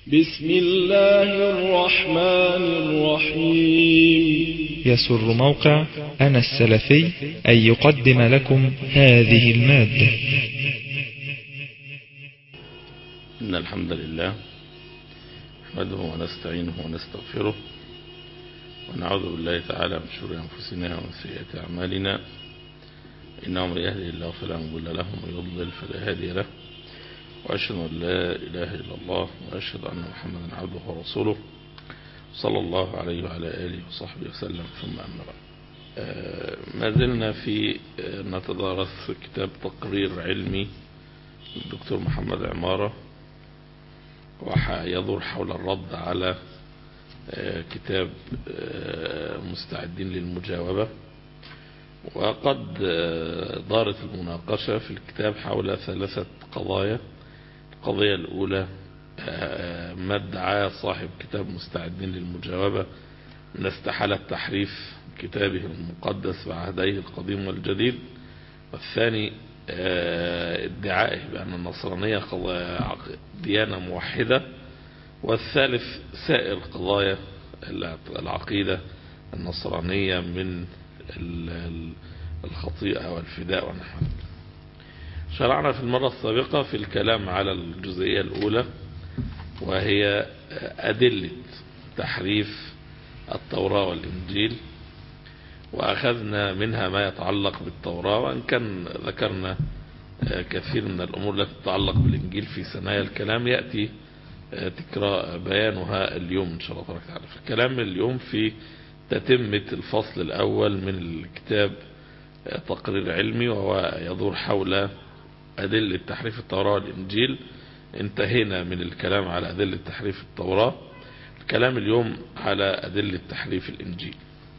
بسم الله الرحمن الرحيم. يسر موقع أنا السلفي أن يقدم لكم هذه المادة. إن الحمد لله نحمده ونستعينه ونستغفره ونعوذ بالله تعالى من شرور أنفسنا ومن سيئات أعمالنا، إنه من يهدي الله فلا مضل له ومن يضلل فلا هادي له، وأشهد أن لا إله إلا الله وأشهد أن محمدا عبده ورسوله صلى الله عليه وعلى آله وصحبه وسلم، ثم أما بعد. ما زلنا في نتدارس كتاب تقرير علمي للدكتور محمد عمارة، ويدور حول الرد على كتاب مستعدين للمجاوبة. وقد دارت المناقشة في الكتاب حول ثلاثة قضايا. القضية الأولى ما ادعاه صاحب كتاب مستعدين للمجاوبة من استحالة تحريف كتابه المقدس بعهديه القديم والجديد، والثاني ادعائه بأن النصرانية ديانة موحدة، والثالث سائر قضايا العقيدة النصرانية من الخطيئة والفداء ونحو ذلك. شرعنا في المرة السابقة في الكلام على الجزئية الأولى، وهي أدلة تحريف التوراة والإنجيل، وأخذنا منها ما يتعلق بالتوراة، وأن كان ذكرنا كثير من الأمور التي تتعلق بالإنجيل في ثنايا الكلام يأتي تكرار بيانها اليوم إن شاء الله تبارك وتعالى. الكلام اليوم في تتمة الفصل الأول من الكتاب تقرير علمي، وهو يدور حول أدلة تحريف التوراة والإنجيل. انتهينا من الكلام على أدلة تحريف التوراة، الكلام اليوم على أدلة تحريف الإنجيل.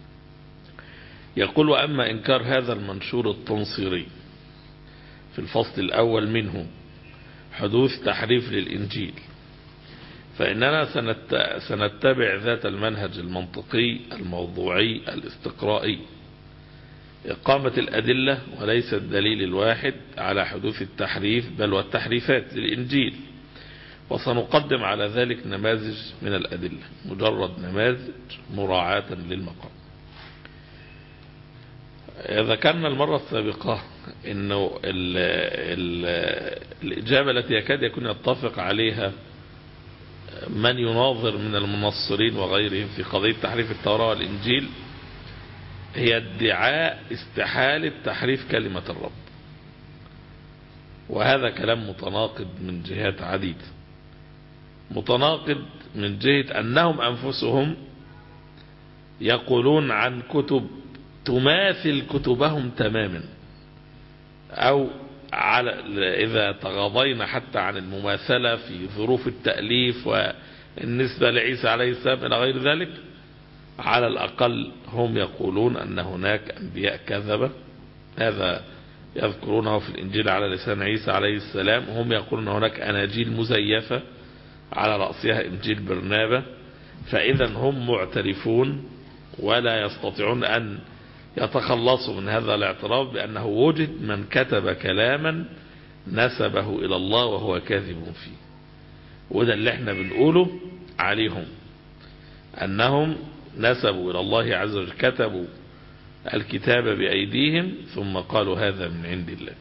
يقول: وأما إنكار هذا المنشور التنصيري في الفصل الأول منه حدوث تحريف للإنجيل، فإننا سنتبع ذات المنهج المنطقي الموضوعي الاستقرائي، إقامة الأدلة وليس الدليل الواحد على حدوث التحريف بل والتحريفات للإنجيل، وسنقدم على ذلك نماذج من الأدلة، مجرد نماذج مراعاة للمقام. ذكرنا المرة السابقة أنه الإجابة التي يكاد يكون يتفق عليها من يناظر من المنصرين وغيرهم في قضية تحريف التوراة والإنجيل هي ادعاء استحالة تحريف كلمة الرب، وهذا كلام متناقض من جهات عديدة. متناقض من جهة أنهم أنفسهم يقولون عن كتب تماثل كتبهم تماما، أو إذا تغاضينا حتى عن المماثلة في ظروف التأليف والنسبة لعيسى عليه السلام إلى غير ذلك، على الأقل هم يقولون أن هناك أنبياء كذبة. هذا يذكرونه في الإنجيل على لسان عيسى عليه السلام. هم يقولون هناك أناجيل مزيفة على رأسها إنجيل برنابا. فإذا هم معترفون ولا يستطيعون أن يتخلصوا من هذا الاعتراف بأنه وجد من كتب كلاما نسبه إلى الله وهو كاذب فيه. وده اللي احنا بنقوله عليهم، أنهم نسبوا إلى الله عز وجل، كتبوا الكتاب بأيديهم ثم قالوا هذا من عند الله.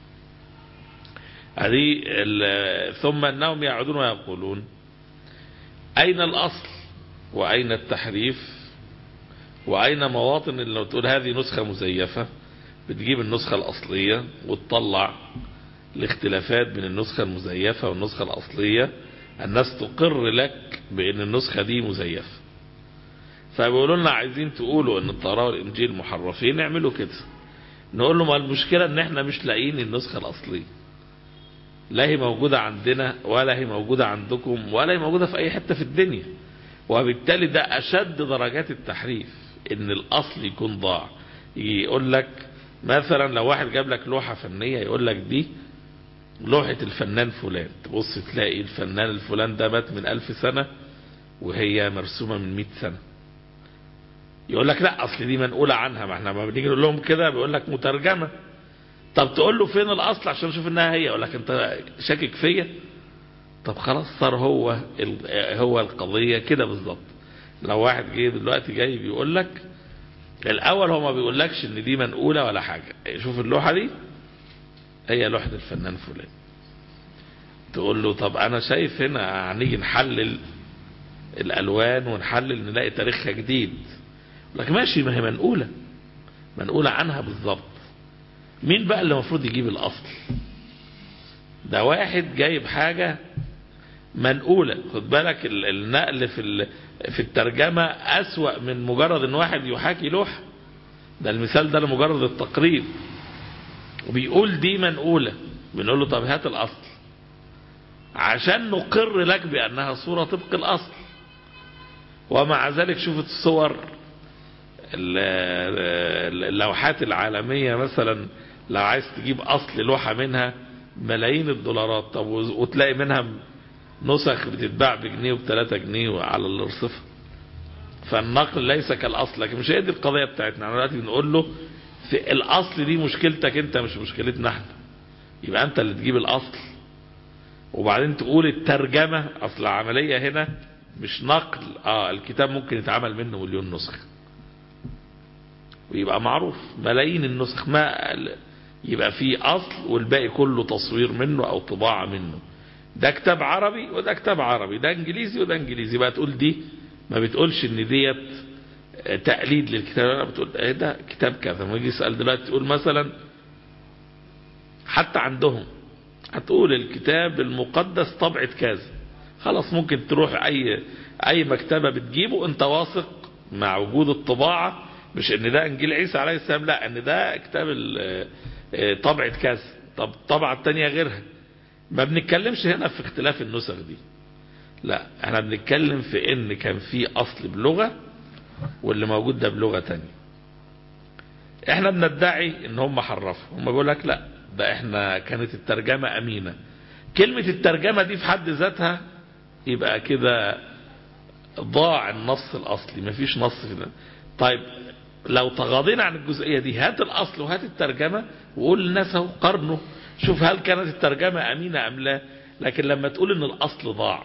ثم أنهم يعودون ويقولون أين الأصل وأين التحريف وأين مواطن اللي تقول هذه نسخة مزيفة. بتجيب النسخة الأصلية وتطلع الاختلافات بين النسخة المزيفة والنسخة الأصلية، الناس تقر لك بأن النسخة دي مزيفة. فبيقولوا لنا عايزين تقولوا ان التوراة والإنجيل محرفين، نعملوا كده. نقول له ما المشكلة ان احنا مش لاقيين النسخة الأصلية، لا هي موجودة عندنا ولا هي موجودة عندكم ولا هي موجودة في اي حتة في الدنيا. وبالتالي ده اشد درجات التحريف، ان الاصل يكون ضاع. يقول لك مثلا لو واحد جاب لك لوحة فنية يقول لك دي لوحة الفنان فلان، تبص تلاقي الفنان الفلان ده مات من 1000 سنة وهي مرسومة من 100 سنة. يقول لك لا اصل دي منقولة عنها. ما احنا ما بنيجي نقول لهم كده بيقول لك مترجمة. طب تقول له فين الاصل عشان نشوف انها هي، يقول لك انت شاكك فيا. طب خلاص صار هو القضية كده بالظبط. لو واحد جاي دلوقتي جاي بيقول لك الأول، هو ما بيقولكش إن دي منقولة ولا حاجة، شوف اللوحة دي هي لوحة الفنان فلان، تقول له طب أنا شايف هنا هنيجي نحلل الألوان ونحلل نلاقي تاريخها جديد، لكن ماشي، ما هي منقولة عنها بالظبط. مين بقى اللي المفروض يجيب الأصل؟ ده واحد جايب حاجة منقولة. خد بالك النقل في الترجمة أسوأ من مجرد ان واحد يحاكي لوحة. ده المثال ده لمجرد التقريب، وبيقول دي منقولة، بنقول له طب هات الأصل عشان نقر لك بأنها صورة طبق الأصل. ومع ذلك شوفت الصور اللوحات العالمية مثلا، لو عايز تجيب أصل لوحة منها ملايين الدولارات، طب وتلاقي منها نسخ بتتباع بجنيه وب3 جنيه على الرصفة. فالنقل ليس كالأصل، لكن مش هي دي القضية بتاعتنا. احنا دلوقتي بنقول له في الأصل دي مشكلتك انت، مش مشكلتنا احنا. يبقى انت اللي تجيب الأصل، وبعدين تقول الترجمة. أصل العملية هنا مش نقل. الكتاب ممكن يتعمل منه 1,000,000 نسخة ويبقى معروف ملايين النسخ، ما يبقى فيه أصل والباقي كله تصوير منه أو طباعة منه. ده كتاب عربي وده كتاب عربي، ده انجليزي وده انجليزي. بقى تقول دي، ما بتقولش ان ديت تقليد للكتاب، انا بتقول ده كتاب كذا. ما يجي يسأل دلوقتي تقول مثلا حتى عندهم هتقول الكتاب المقدس طبعة كذا، خلاص ممكن تروح اي مكتبة بتجيبه انت واثق مع وجود الطباعة، مش ان ده انجيل عيسى عليه السلام، لا، ان ده كتاب طبعة كذا. طب الطبعة التانية غيرها. ما بنتكلمش هنا في اختلاف النسخ دي، لا، احنا بنتكلم في ان كان في اصل بلغة واللي موجود ده بلغة تانية. احنا بندعي ان هم حرفوا، هم بيقول لك لا، ده احنا كانت الترجمة امينة. كلمة الترجمة دي في حد ذاتها يبقى كده ضاع النص الاصلي، مفيش نص في ده. طيب لو تغاضينا عن الجزئية دي، هات الاصل وهات الترجمة وقول للناس اهو قارنوا، شوف هل كانت الترجمة امينة ام لا. لكن لما تقول ان الاصل ضاع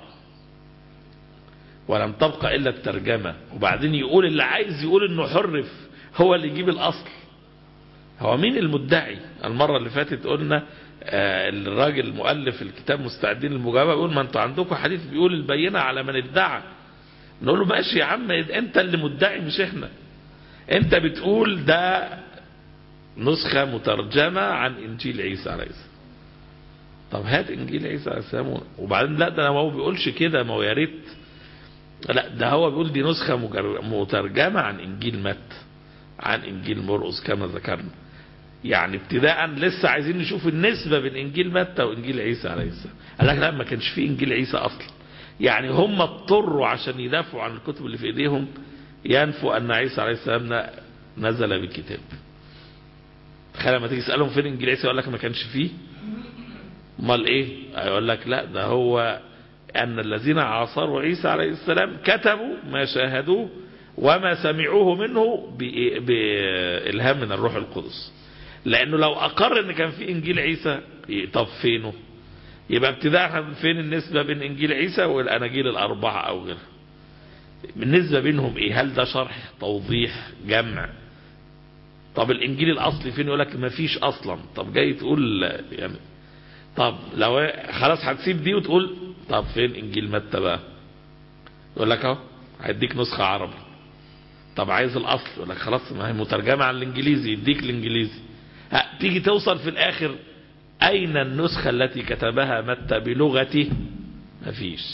ولم تبقى الا الترجمة، وبعدين يقول اللي عايز يقول انه حرف هو اللي يجيب الاصل، هو مين المدعي؟ المرة اللي فاتت قلنا الراجل المؤلف الكتاب مستعدين للمجابهة، بيقول ما انتوا عندكم حديث بيقول البينة على من ادعى. نقول له ماشي يا عم، انت اللي مدعي مش احنا. انت بتقول ده نسخة مترجمة عن انجيل عيسى عليه السلام. طب هات انجيل عيسى عليه السلام. وبعدين لا، ده ما هو بيقولش كده، ما هو يا ريت، لا، ده هو بيقول دي نسخة مترجمة عن انجيل متى، عن انجيل مرقس كما ذكرنا. يعني ابتداء لسه عايزين نشوف النسبة بين انجيل متى وانجيل عيسى عليه السلام. قال لك لا، ما كانش فيه انجيل عيسى اصلا. يعني هم اضطروا عشان يدافعوا عن الكتب اللي في ايديهم ينفوا ان عيسى عليه السلام نزل بالكتاب. تخيل لما تيجي تسالهم فين انجيل عيسى يقول لك ما كانش فيه. امال ايه؟ يقول لك لا، ده هو ان الذين عاصروا عيسى عليه السلام كتبوا ما شاهدوه وما سمعوه منه بإلهام من الروح القدس. لانه لو اقر ان كان في انجيل عيسى، طب فينه؟ يبقى ابتداء فين النسبة بين انجيل عيسى والاناجيل الاربعة او غيرها؟ النسبة بينهم ايه؟ هل ده شرح، توضيح، جمع؟ طب الانجيل الاصلي فين؟ يقول لك ما فيش اصلا. طب جاي تقول يعني، طب لو خلاص هتسيب دي وتقول طب فين انجيل متى بقى؟ يقول لك اهو هيديك نسخة عربي. طب عايز الاصل؟ يقول لك خلاص ما هي مترجمة عن الانجليزي، يديك الانجليزي. تيجي توصل في الاخر اين النسخة التي كتبها متى بلغته؟ مفيش.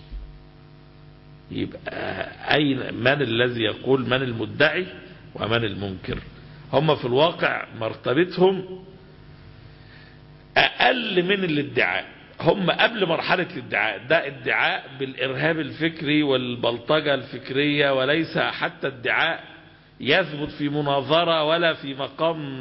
يبقى اين، من الذي يقول، من المدعي ومن المنكر؟ هم في الواقع مرتبتهم اقل من الادعاء. هم قبل مرحلة الادعاء، ده ادعاء بالارهاب الفكري والبلطجة الفكرية، وليس حتى ادعاء يثبت في مناظرة ولا في مقام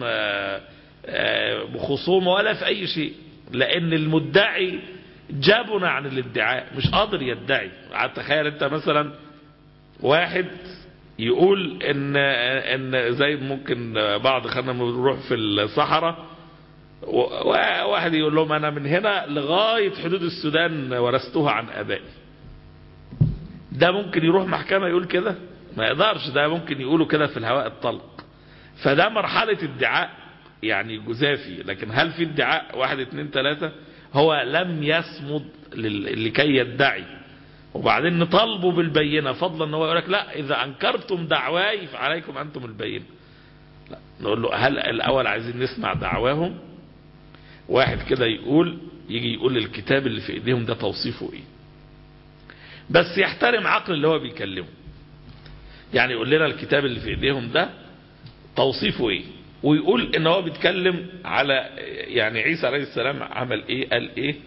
خصومة ولا في اي شيء، لان المدعي جابنا عن الادعاء، مش قادر يدعي. تخيل انت مثلا واحد يقول ان زي ممكن بعض خلنا بنروح في الصحراء واحد يقول لهم انا من هنا لغاية حدود السودان ورثتها عن ابائي. ده ممكن يروح محكمة يقول كده؟ ما يقدرش. ده ممكن يقولوا كده في الهواء الطلق. فده مرحلة ادعاء يعني جزافي. لكن هل في ادعاء 1 2 3؟ هو لم يصمد لكي يدعي، وبعدين نطالبه بالبينة، فضلا ان هو يقول لك لا اذا انكرتم دعواي فعليكم انتم البينة. لا، نقول له هل الاول عايزين نسمع دعواهم؟ واحد كده يجي يقول الكتاب اللي في ايديهم ده توصيفه ايه، بس يحترم عقل اللي هو بيكلمه. يعني يقول لنا الكتاب اللي في ايديهم ده توصيفه ايه، ويقول ان هو بيتكلم على يعني عيسى عليه السلام عمل ايه، قال ايه،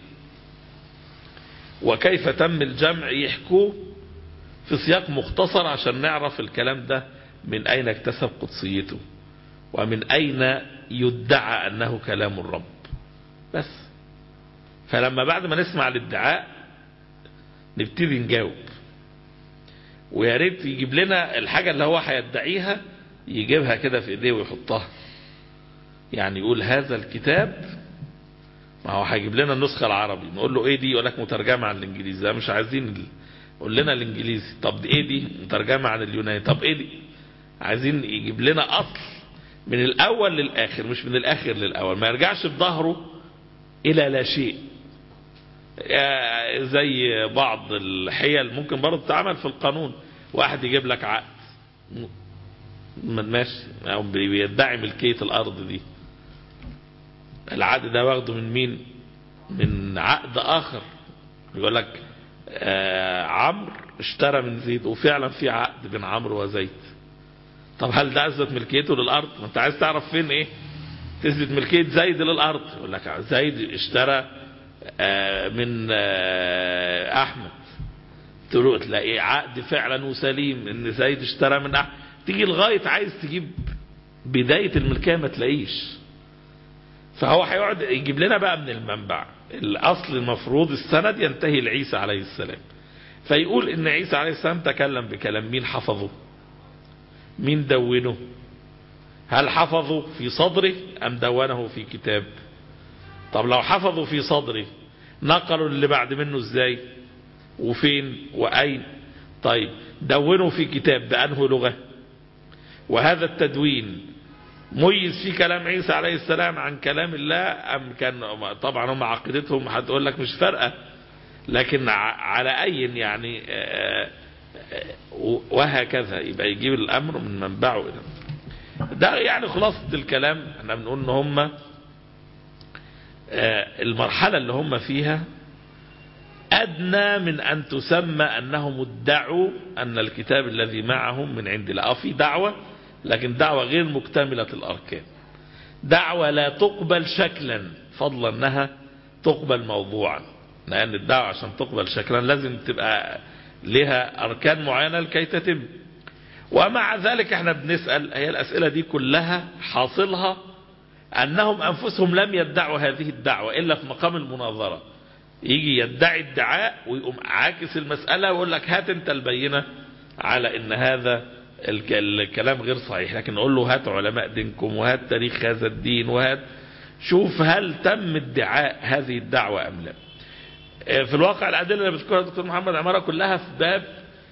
وكيف تم الجمع، يحكوه في سياق مختصر عشان نعرف الكلام ده من اين اكتسب قدسيته، ومن اين يدعى انه كلام الرب. بس فلما بعد ما نسمع الادعاء نبتدي نجاوب. ويا ريت يجيب لنا الحاجة اللي هو هيدعيها، يجيبها كده في ايديه ويحطها. يعني يقول هذا الكتاب، ما هو هيجيب لنا النسخة العربي، نقول له ايه دي؟ يقول لك مترجمة عن الانجليزي. ده مش عايزين قول لنا الانجليزي. طب ايه دي؟ مترجمة عن اليوناني. طب ايه دي؟ عايزين يجيب لنا اصل من الاول للاخر، مش من الاخر للاول. ما يرجعش بظهره الى لا شيء. زي بعض الحيل ممكن برضه تتعمل في القانون. واحد يجيب لك عقد ماشي، او بيدعي ملكية الارض دي. العقد ده واخده من مين؟ من عقد اخر. يقول لك عمرو اشترى من زيد، وفعلا في عقد بين عمرو وزيد. طب هل ده اثبت ملكيته للارض؟ ما انت عايز تعرف فين ايه تثبت ملكية زيد للارض. يقول لك زيد اشترى من احمد، تلاقي عقد فعلا وسليم ان زيد اشترى من احمد. تيجي لغاية عايز تجيب بداية الملكية ما تلاقيش. فهو هيقعد يجيب لنا بقى من المنبع. الاصل المفروض السند ينتهي لعيسى عليه السلام، فيقول ان عيسى عليه السلام تكلم بكلام. مين حفظه؟ مين دونه؟ هل حفظه في صدره ام دونه في كتاب؟ طب لو حفظه في صدره، نقلوا اللي بعد منه ازاي وفين واين؟ طيب دونه في كتاب بأنه لغة؟ وهذا التدوين ميز في كلام عيسى عليه السلام عن كلام الله ام كان؟ طبعا هم عقيدتهم هتقول لك مش فارقة، لكن على اي يعني وهكذا. يبقى يجيب الامر من منبعه الى ده. يعني خلاصة الكلام احنا بنقول ان هم المرحلة اللي هم فيها أدنى من أن تسمى أنهم ادعوا أن الكتاب الذي معهم من عند الله. في دعوة، لكن دعوة غير مكتملة الأركان. دعوة لا تقبل شكلا فضلا أنها تقبل موضوعا، لأن الدعوة عشان تقبل شكلا لازم تبقى لها أركان معينة لكي تتم. ومع ذلك احنا بنسأل، هي الأسئلة دي كلها حاصلها أنهم أنفسهم لم يدعوا هذه الدعوة إلا في مقام المناظرة. يجي يدعي ادعاء ويقوم عاكس المسألة ويقول لك هات انت البينة على ان هذا الكلام غير صحيح. لكن نقول له هات علماء دينكم، وهات تاريخ هذا الدين، وهات شوف هل تم ادعاء هذه الدعوة ام لا. في الواقع الأدلة اللي بذكرها الدكتور محمد عمارة كلها في باب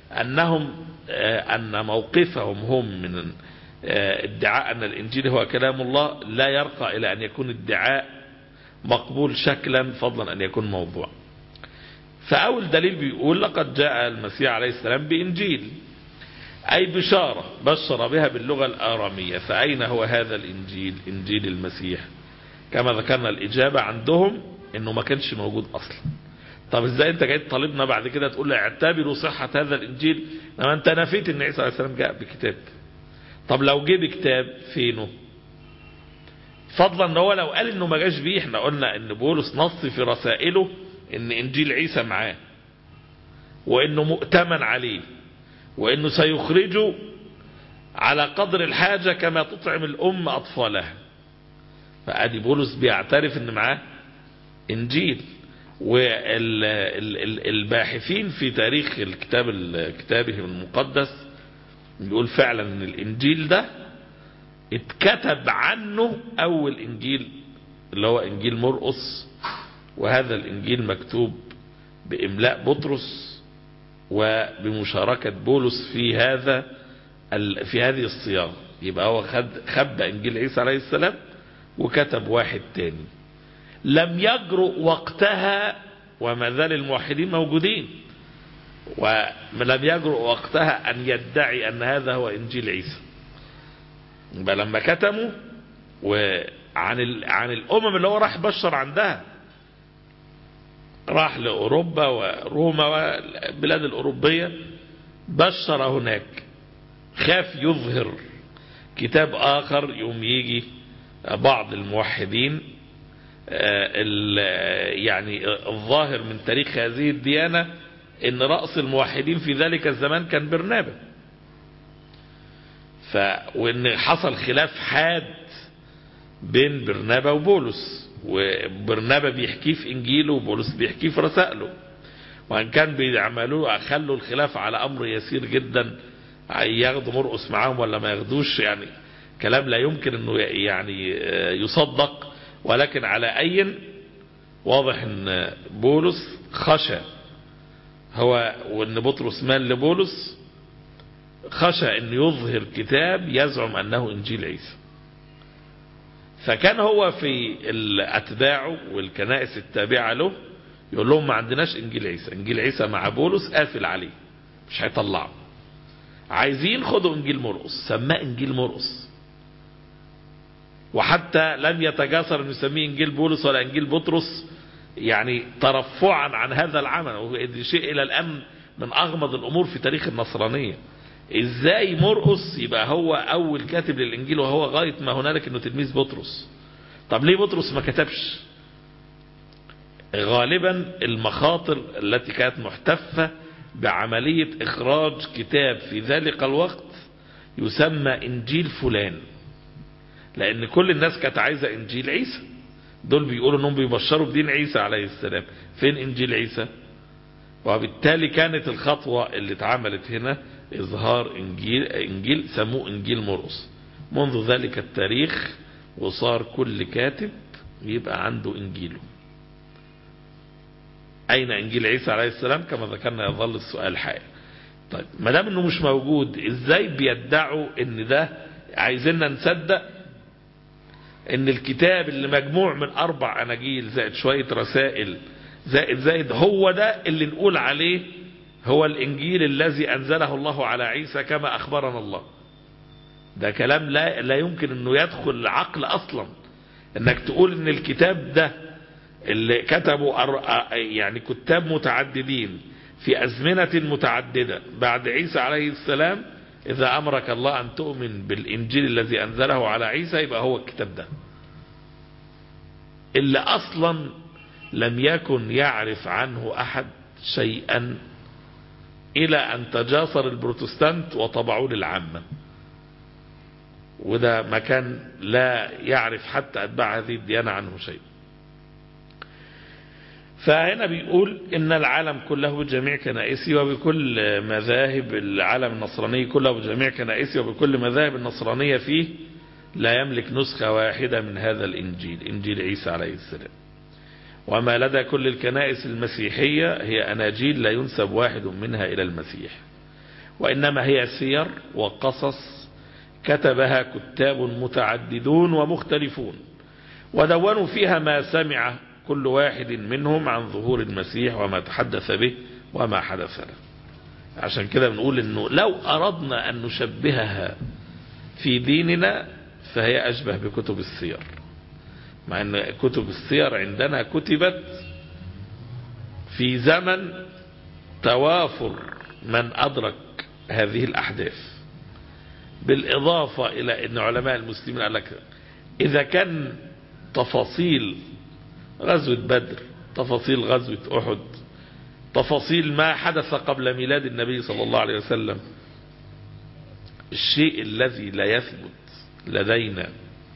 أن موقفهم هم من ادعاء أن الإنجيل هو كلام الله لا يرقى إلى أن يكون ادعاء مقبول شكلا فضلا أن يكون موضوع. فأول دليل بيقول لقد جاء المسيح عليه السلام بإنجيل، أي بشارة بشر بها باللغة الآرامية. فأين هو هذا الإنجيل؟ إنجيل المسيح. كما ذكرنا الإجابة عندهم إنه ما كانش موجود أصلا. طب إزاي أنت جاي تطالبنا بعد كده تقول اعتبروا صحة هذا الإنجيل لما أنت نفيت إن عيسى عليه السلام جاء بكتاب؟ طب لو جه بكتاب فينه؟ فضلا ان هو لو قال انه ما جاش بيه، احنا قلنا ان بولس نص في رسائله ان انجيل عيسى معاه، وانه مؤتمن عليه، وانه سيخرجه على قدر الحاجة كما تطعم الام اطفالها. فادي بولس بيعترف ان معاه انجيل. والباحثين في تاريخ كتابه المقدس بيقول فعلا ان الانجيل ده اتكتب عنه اول انجيل اللي هو إنجيل مرقس، وهذا الإنجيل مكتوب بإملاء بطرس وبمشاركة بولس في هذه الصياغة. يبقى هو خبى إنجيل عيسى عليه السلام وكتب واحد تاني. لم يجرؤ وقتها، وما زال الموحدين موجودين، ولم يجرؤ وقتها أن يدعي أن هذا هو إنجيل عيسى. يبقى لما كتموا عن الأمم اللي هو راح بشر عندها، راح لأوروبا وروما والبلاد الأوروبية، بشر هناك، خاف يظهر كتاب آخر يوم يجي بعض الموحدين يعني الظاهر من تاريخ هذه الديانة ان رأس الموحدين في ذلك الزمان كان برنابا، وان حصل خلاف حاد بين برنابا وبولس، وبرنابا بيحكيه في انجيله وبولس بيحكيه في رسائله، وان كان بيعملوا خلوا الخلاف على امر يسير جدا، ياخدوا مرقس معاهم ولا ما ياخدوش، يعني كلام لا يمكن انه يعني يصدق. ولكن على اي واضح ان بولس خشى، هو وان بطرس مال لبولس، خشى ان يظهر كتاب يزعم انه انجيل عيسى. فكان هو في اتباعه والكنائس التابعة له يقول لهم ما عندناش انجيل عيسى، انجيل عيسى مع بولس قافل عليه مش هيطلعه، عايزين خدوا انجيل مرقس، سماه انجيل مرقس. وحتى لم يتجاسر انه يسميه انجيل بولس ولا انجيل بطرس، يعني ترفعا عن هذا العمل. وهذا شيء الى الان من اغمض الامور في تاريخ النصرانية، ازاي مرقس يبقى هو اول كاتب للانجيل وهو غاية ما هنالك انه تلميذ بطرس؟ طب ليه بطرس ما كتبش؟ غالبا المخاطر التي كانت محتفة بعملية اخراج كتاب في ذلك الوقت يسمى انجيل فلان، لان كل الناس كانت عايزة انجيل عيسى، دول بيقولوا انهم بيبشروا بدين عيسى عليه السلام، فين انجيل عيسى؟ وبالتالي كانت الخطوة اللي اتعملت هنا اظهار انجيل سموه انجيل مرقس. منذ ذلك التاريخ وصار كل كاتب يبقى عنده انجيله. اين انجيل عيسى عليه السلام؟ كما ذكرنا يظل السؤال حائر. طيب ما دام انه مش موجود، ازاي بيدعوا ان ده؟ عايزيننا نصدق ان الكتاب اللي مجموع من 4 اناجيل زائد شوية رسائل زائد هو ده اللي نقول عليه هو الانجيل الذي انزله الله على عيسى كما اخبرنا الله؟ ده كلام لا يمكن انه يدخل العقل اصلا، انك تقول ان الكتاب ده اللي كتبوا يعني كتاب متعددين في ازمنة متعددة بعد عيسى عليه السلام، اذا امرك الله ان تؤمن بالانجيل الذي انزله على عيسى يبقى هو الكتاب ده، اللي اصلا لم يكن يعرف عنه احد شيئا الى ان تجاسر البروتستانت وطبعوه للعامة، وده مكان لا يعرف حتى اتباع هذه الديانة عنه شيء. فهنا بيقول ان العالم كله بجميع كنائسي وبكل مذاهب العالم النصراني كله بجميع كنائسي وبكل مذاهب النصرانية فيه لا يملك نسخة واحدة من هذا الانجيل، انجيل عيسى عليه السلام. وما لدى كل الكنائس المسيحية هي اناجيل لا ينسب واحد منها الى المسيح، وانما هي سير وقصص كتبها كتاب متعددون ومختلفون، ودونوا فيها ما سمع كل واحد منهم عن ظهور المسيح وما تحدث به وما حدث له. عشان كده بنقول انه لو اردنا ان نشبهها في ديننا فهي اشبه بكتب السير، مع ان كتب السير عندنا كتبت في زمن توافر من ادرك هذه الاحداث، بالاضافة الى ان علماء المسلمين قال لك اذا كان تفاصيل غزوة بدر، تفاصيل غزوة أحد، تفاصيل ما حدث قبل ميلاد النبي صلى الله عليه وسلم، الشيء الذي لا يثبت لدينا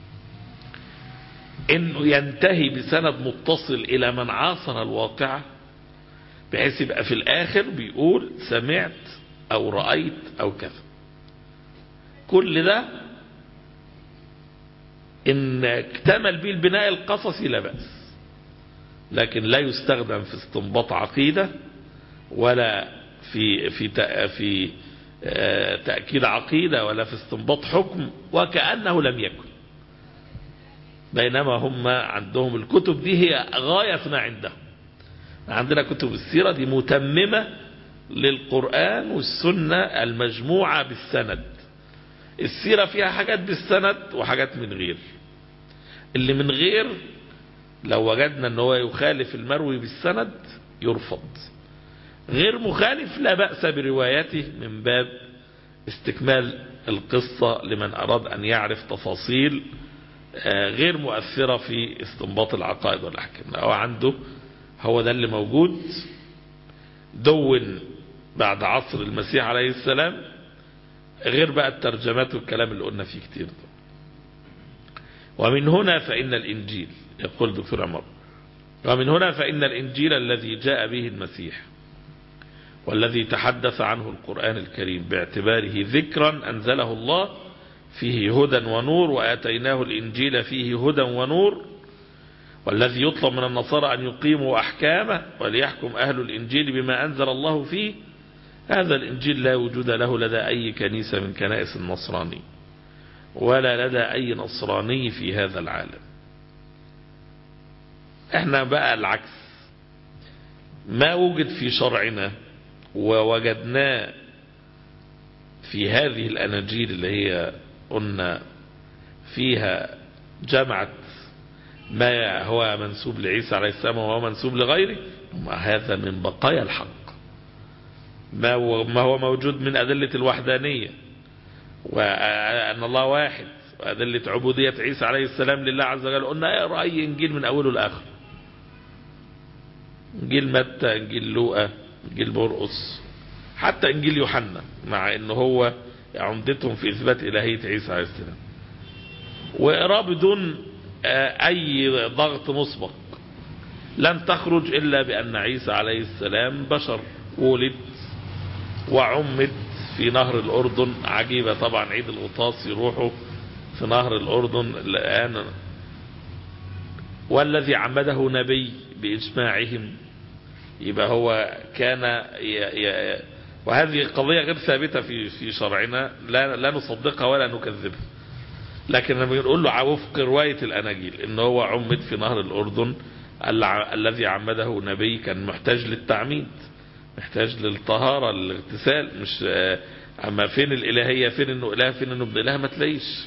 انه ينتهي بسند متصل الى من عاصر الواقعة، بحيث يبقى في الاخر بيقول سمعت او رأيت او كذا. كل ده إن اكتمل به البناء القصصي لا بأس، لكن لا يستخدم في استنباط عقيدة ولا في تأكيد عقيدة ولا في استنباط حكم، وكأنه لم يكن. بينما هم عندهم الكتب دي هي غاية ما عندهم. عندنا كتب السيرة دي متممة للقرآن والسنة المجموعة بالسند. السيرة فيها حاجات بالسند وحاجات من غير. اللي من غير لو وجدنا ان هو يخالف المروي بالسند يرفض، غير مخالف لا بأس بروايته من باب استكمال القصة لمن أراد أن يعرف تفاصيل غير مؤثرة في استنباط العقائد والأحكام. هو عنده هو ده اللي موجود، دون بعد عصر المسيح عليه السلام، غير بقى الترجمات والكلام اللي قلنا فيه كتير ده. ومن هنا فإن الإنجيل، يقول دكتور عمر، ومن هنا فإن الإنجيل الذي جاء به المسيح والذي تحدث عنه القرآن الكريم باعتباره ذكرا أنزله الله فيه هدى ونور، وآتيناه الإنجيل فيه هدى ونور، والذي يطلب من النصارى أن يقيموا أحكامه وليحكم أهل الإنجيل بما أنزل الله فيه، هذا الإنجيل لا وجود له لدى أي كنيسة من كنائس النصراني ولا لدى أي نصراني في هذا العالم. احنا بقى العكس، ما وجد في شرعنا ووجدناه في هذه الأناجيل اللي هي قلنا فيها جمعت ما هو منسوب لعيسى عليه السلام وهو منسوب لغيره، هذا من بقايا الحق. ما هو موجود من أدلة الوحدانية وأن الله واحد وأدلة عبودية عيسى عليه السلام لله عز وجل. قلنا اقرأ أي إنجيل من أوله لآخر، إنجيل متى، إنجيل لوقا، إنجيل مرقس، حتى إنجيل يوحنا، مع إنه هو عمدتهم في إثبات إلهية عيسى عليه السلام، وإقرأ بدون أي ضغط مسبق. لم تخرج إلا بأن عيسى عليه السلام بشر، ولد وعمد في نهر الأردن. عجيبة طبعا، عيد الغطاس يروحوا في نهر الأردن الآن. والذي عمده نبي بإجماعهم، يبقى هو كان وهذه قضية غير ثابتة في شرعنا، لا نصدقها ولا نكذبها. لكن لما نقول له وفق رواية الأناجيل إن هو عمد في نهر الأردن، الذي عمده نبي كان محتاج للتعميد، محتاج للطهارة للاغتسال، مش أما فين الإلهية، فين إنه إله، فين إنه ابن إله، ما تلاقيش.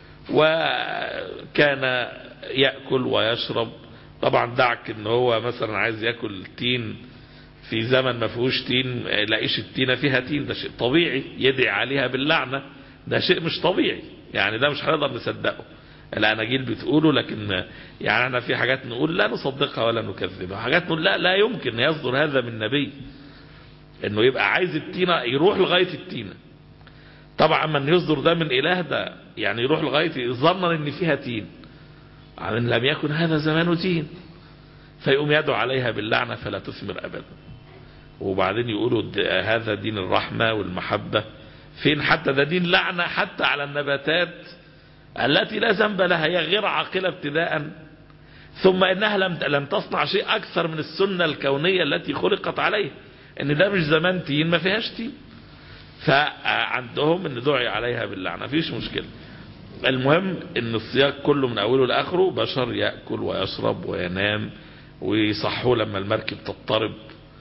وكان يأكل ويشرب. طبعا دعك إن هو مثلا عايز يأكل تين في زمن ما فيهوش تين، لاقيش التينة فيها تين، ده شيء طبيعي، يدعي عليها باللعنة، ده شيء مش طبيعي، يعني ده مش هنقدر نصدقه. الأناجيل بتقوله، لكن يعني احنا في حاجات نقول لا نصدقها ولا نكذبها، حاجات نقول لا يمكن يصدر هذا من نبي، انه يبقى عايز التينة يروح لغاية التينة. طبعا من يصدر ده من إله، ده يعني يروح لغاية ظنا ان فيها تين، ان لم يكن هذا زمان تين، فيقوم يدعو عليها باللعنة فلا تثمر أبدا. وبعدين يقولوا هذا دين الرحمة والمحبة، فين حتى ده دين لعنة حتى على النباتات التي لا ذنب لها، هي غير عاقلة ابتداء، ثم إنها لم تصنع شيء أكثر من السنة الكونية التي خلقت عليه، إن ده مش زمان تين ما فيهاش تين، فعندهم إن دعي عليها باللعنة فيش مشكلة. المهم إن السياق كله من أوله لآخره بشر يأكل ويشرب وينام ويصحوا لما المركب تضطرب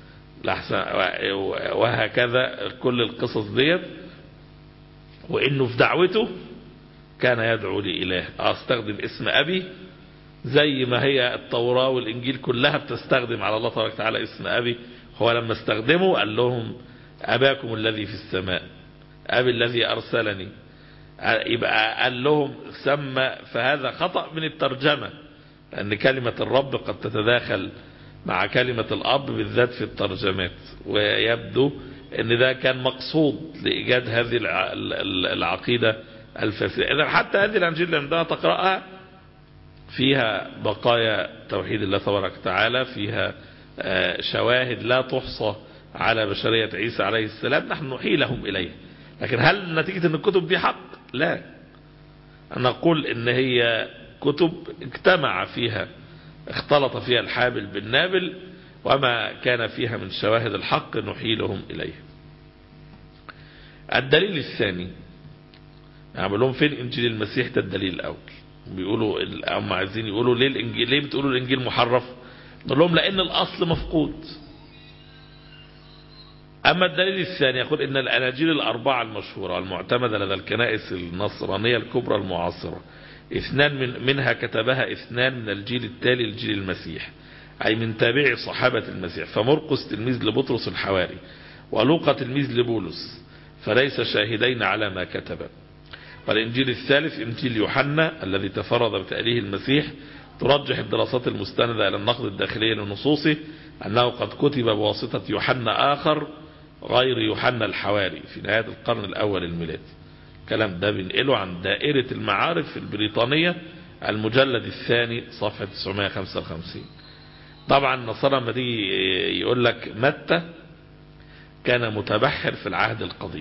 وهكذا كل القصص ديت. وإنه في دعوته كان يدعو لإله، استخدم اسم أبي زي ما هي التوراة والإنجيل كلها بتستخدم على الله تبارك وتعالى اسم أبي. هو لما استخدمه قال لهم أباكم الذي في السماء، أبي الذي أرسلني، يبقى قال لهم سمى. فهذا خطأ من الترجمة، لأن كلمة الرب قد تتداخل مع كلمة الأب بالذات في الترجمات، ويبدو أن ده كان مقصود لإيجاد هذه العقيدة الفاسدة. إذن حتى هذه الأنجيل اللي عندها تقرأها فيها بقايا توحيد الله تبارك وتعالى، فيها شواهد لا تحصى على بشرية عيسى عليه السلام، نحن نحيلهم إليه. لكن هل نتيجة أن الكتب دي حق؟ لا، نقول إن هي كتب اجتمع فيها، اختلط فيها الحابل بالنابل، وما كان فيها من شواهد الحق نحيلهم إليه. الدليل الثاني، يقول لهم فين إنجيل المسيح؟ ده الدليل الأول. بيقولوا هم عايزين يقولوا ليه الإنجيل، ليه بتقولوا الإنجيل محرف؟ نقول لهم لأن الأصل مفقود. أما الدليل الثاني يقول إن الأناجيل الأربعة المشهورة المعتمدة لدى الكنائس النصرانية الكبرى المعاصرة، اثنان منها كتبها اثنان من الجيل التالي لجيل المسيح، أي من تابعي صحابة المسيح، فمرقس تلميذ لبطرس الحواري ولوقا تلميذ لبولس، فليس شاهدين على ما كتب. والإنجيل الثالث إنجيل يوحنا الذي تفرد بتأليه المسيح، ترجح الدراسات المستندة إلى النقد الداخلي لنصوصه أنه قد كتب بواسطة يوحنا آخر غير يوحنا الحواري في نهاية القرن الأول الميلادي. الكلام ده بنقله عن دائرة المعارف البريطانية المجلد الثاني صفحة 955. طبعا النصارى لما تيجي يقول لك متى كان متبحر في العهد القديم،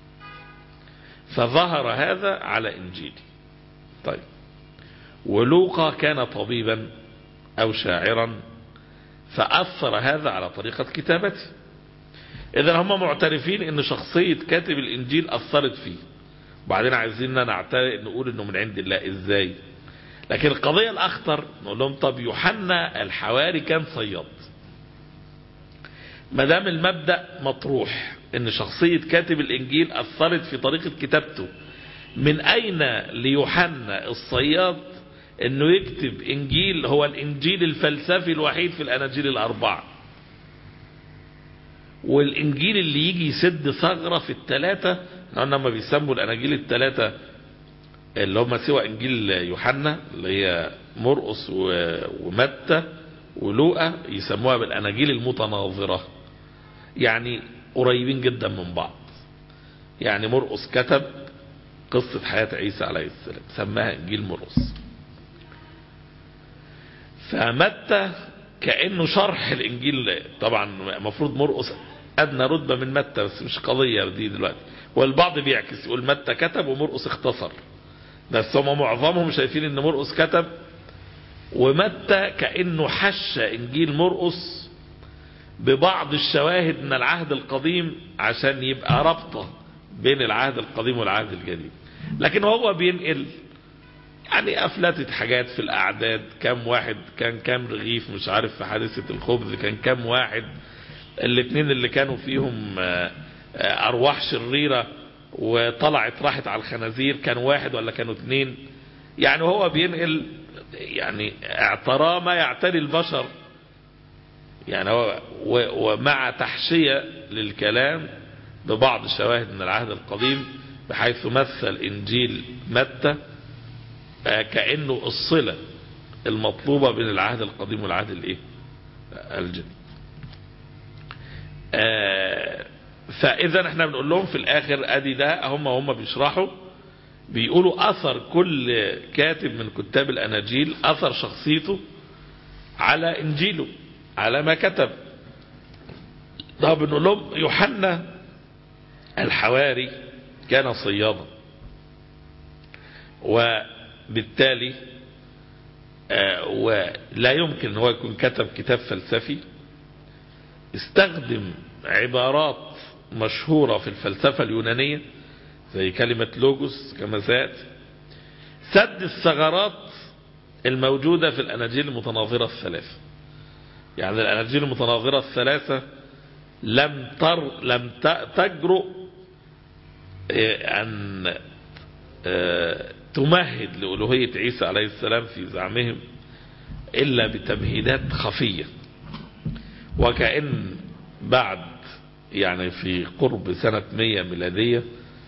فظهر هذا على إنجيلي. طيب، ولوقا كان طبيبا أو شاعرا، فأثر هذا على طريقة كتابته. إذن هم معترفين إن شخصية كاتب الإنجيل أثرت فيه، وبعدين عايزيننا نقول إنه من عند الله. إزاي؟ لكن القضية الأخطر نقول لهم طب يوحنا الحواري كان صياد. ما دام المبدأ مطروح إن شخصية كاتب الإنجيل أثرت في طريقة كتابته، من أين ليوحنا الصياد إنه يكتب إنجيل هو الإنجيل الفلسفي الوحيد في الأناجيل الأربعة، والإنجيل اللي يجي يسد ثغرة في الثلاثة؟ لما بيسموا الأناجيل الثلاثة اللي هم سوى إنجيل يوحنا اللي هي مرقس ومتى ولوقا، يسموها بالأناجيل المتناظرة، يعني قريبين جدا من بعض. يعني مرقس كتب قصة حياة عيسى عليه السلام، سماها إنجيل مرقس. فمتى كأنه شرح الإنجيل. طبعا المفروض مرقس أدنى رتبة من متى، بس مش قضية دي دلوقتي. والبعض بيعكس يقول متى كتب ومرقس اختصر، بس هم معظمهم شايفين ان مرقس كتب، ومتى كأنه حش إنجيل مرقس ببعض الشواهد من العهد القديم عشان يبقى رابطة بين العهد القديم والعهد الجديد. لكن هو بينقل يعني أفلتت حاجات في الأعداد، كم واحد كان كم رغيف مش عارف في حادثة الخبز، كان كم واحد، الاثنين اللي كانوا فيهم أرواح شريرة وطلعت راحت على الخنازير، كانوا واحد ولا كانوا اثنين. يعني هو بينقل يعني اعترى ما يعتري البشر، يعني هو ومع تحشية للكلام ببعض الشواهد من العهد القديم، بحيث مثل إنجيل متى كأنه الصلة المطلوبة بين العهد القديم والعهد الايه الجديد. فإذا احنا بنقول لهم في الآخر ادي ده هم بيشرحوا، بيقولوا أثر كل كاتب من كتاب الأناجيل أثر شخصيته على إنجيله، على ما كتب. طب بنقول لهم يوحنا الحواري كان صيادا، وبالتالي ولا يمكن أن هو يكون كتب كتاب فلسفي. استخدم عبارات مشهورة في الفلسفة اليونانية زي كلمة لوجوس كما سيأتي، سد الثغرات الموجودة في الأناجيل المتناظرة الثلاثة. يعني الأناجيل المتناظرة الثلاثة لم تجرؤ أن تمهد لألوهية عيسى عليه السلام في زعمهم إلا بتمهيدات خفية. وكأن بعد يعني في قرب سنة 100 ميلادية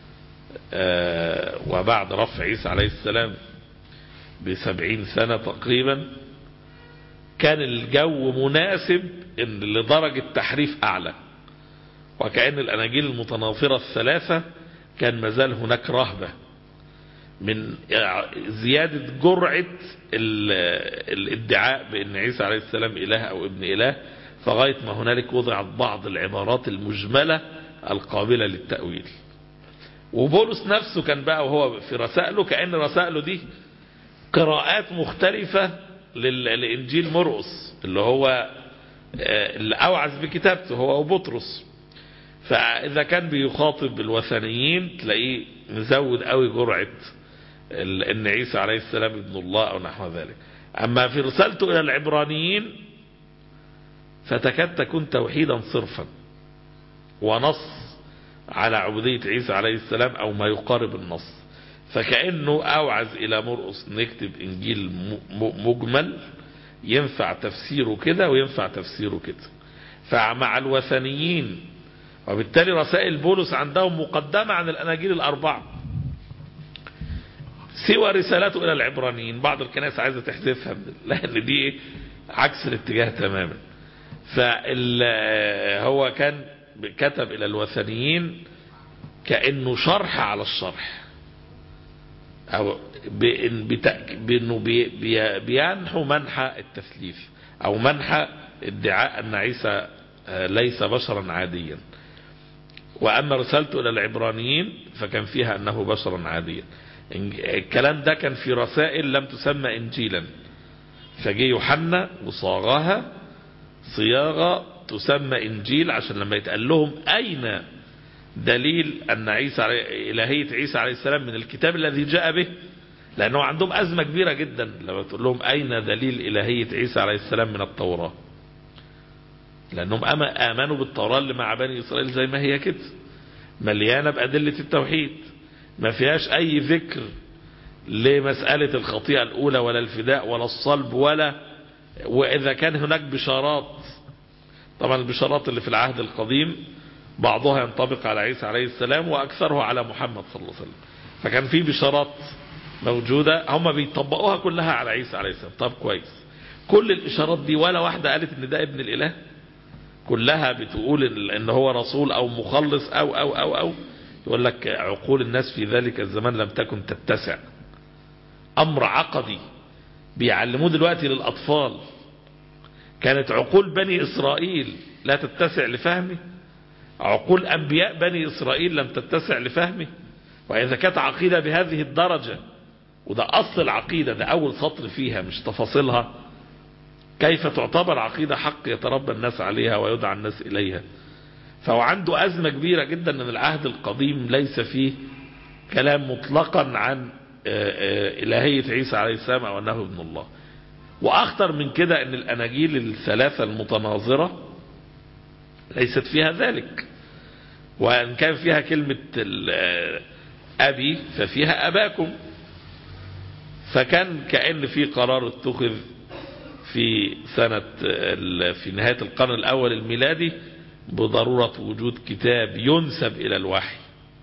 وبعد رفع عيسى عليه السلام ب70 سنة تقريبا، كان الجو مناسب لدرجة تحريف أعلى، وكأن الأناجيل المتناظرة الثلاثة كان مازال هناك رهبة من زيادة جرعة الادعاء بأن عيسى عليه السلام إله أو ابن إله، فغاية ما هنالك وضعت بعض العبارات المجملة القابلة للتأويل. وبولس نفسه كان بقى وهو في رسائله كأن رسائله دي قراءات مختلفة لإنجيل مرقس اللي هو اللي أوعز بكتابته هو وبطرس. فإذا كان بيخاطب الوثنيين تلاقيه مزود قوي جرعة ان عيسى عليه السلام ابن الله او نحو ذلك. اما في رسالته الى العبرانيين فتكاد تكون توحيدا صرفا ونص على عبودية عيسى عليه السلام او ما يقارب النص. فكأنه اوعز الى مرقس نكتب انجيل مجمل ينفع تفسيره كده وينفع تفسيره كده. فمع الوثنيين وبالتالي رسائل بولس عندهم مقدمة عن الاناجيل الاربعة سوى رسالته الى العبرانيين. بعض الكنائس عايزة تحذفها لان دي عكس الاتجاه تماما. فهو كان كتب الى الوثنيين كأنه شرح على الشرح او بانه بينحو منحى التثليث او منحى ادعاء ان عيسى ليس بشرا عاديا. واما رسالته الى العبرانيين فكان فيها انه بشرا عاديا. الكلام ده كان في رسائل لم تسمى انجيلا فجي يوحنا وصاغها صياغة تسمى انجيل عشان لما يتقال لهم اين دليل ان الهية عيسى عليه السلام من الكتاب الذي جاء به. لانه عندهم ازمة كبيرة جدا لما تقول لهم اين دليل الهية عيسى عليه السلام من التوراة. لانهم امنوا بالتوراة اللي مع بني اسرائيل زي ما هي كده مليانة بادلة التوحيد ما فيهاش اي ذكر لمسألة الخطيئة الاولى ولا الفداء ولا الصلب واذا كان هناك بشارات. طبعا البشارات اللي في العهد القديم بعضها ينطبق على عيسى عليه السلام واكثرها على محمد صلى الله عليه وسلم. فكان في بشارات موجودة هم بيطبقوها كلها على عيسى عليه السلام. طب كويس كل الاشارات دي ولا واحدة قالت ان ده ابن الاله؟ كلها بتقول ان هو رسول او مخلص او يقول لك عقول الناس في ذلك الزمان لم تكن تتسع. امر عقدي بيعلموه دلوقتي للاطفال كانت عقول بني اسرائيل لا تتسع لفهمه. عقول انبياء بني اسرائيل لم تتسع لفهمه. واذا كانت عقيدة بهذه الدرجة وده اصل العقيدة ده اول سطر فيها مش تفاصيلها كيف تعتبر عقيدة حق يتربى الناس عليها ويدعى الناس اليها؟ فهو عنده أزمة كبيرة جدا ان العهد القديم ليس فيه كلام مطلقا عن إلهية عيسى عليه السلام او انه ابن الله. واخطر من كده ان الاناجيل الثلاثة المتناظرة ليست فيها ذلك. وان كان فيها كلمة ابي ففيها اباكم. فكان كأن في قرار اتخذ في في نهاية القرن الاول الميلادي بضرورة وجود كتاب ينسب الى الوحي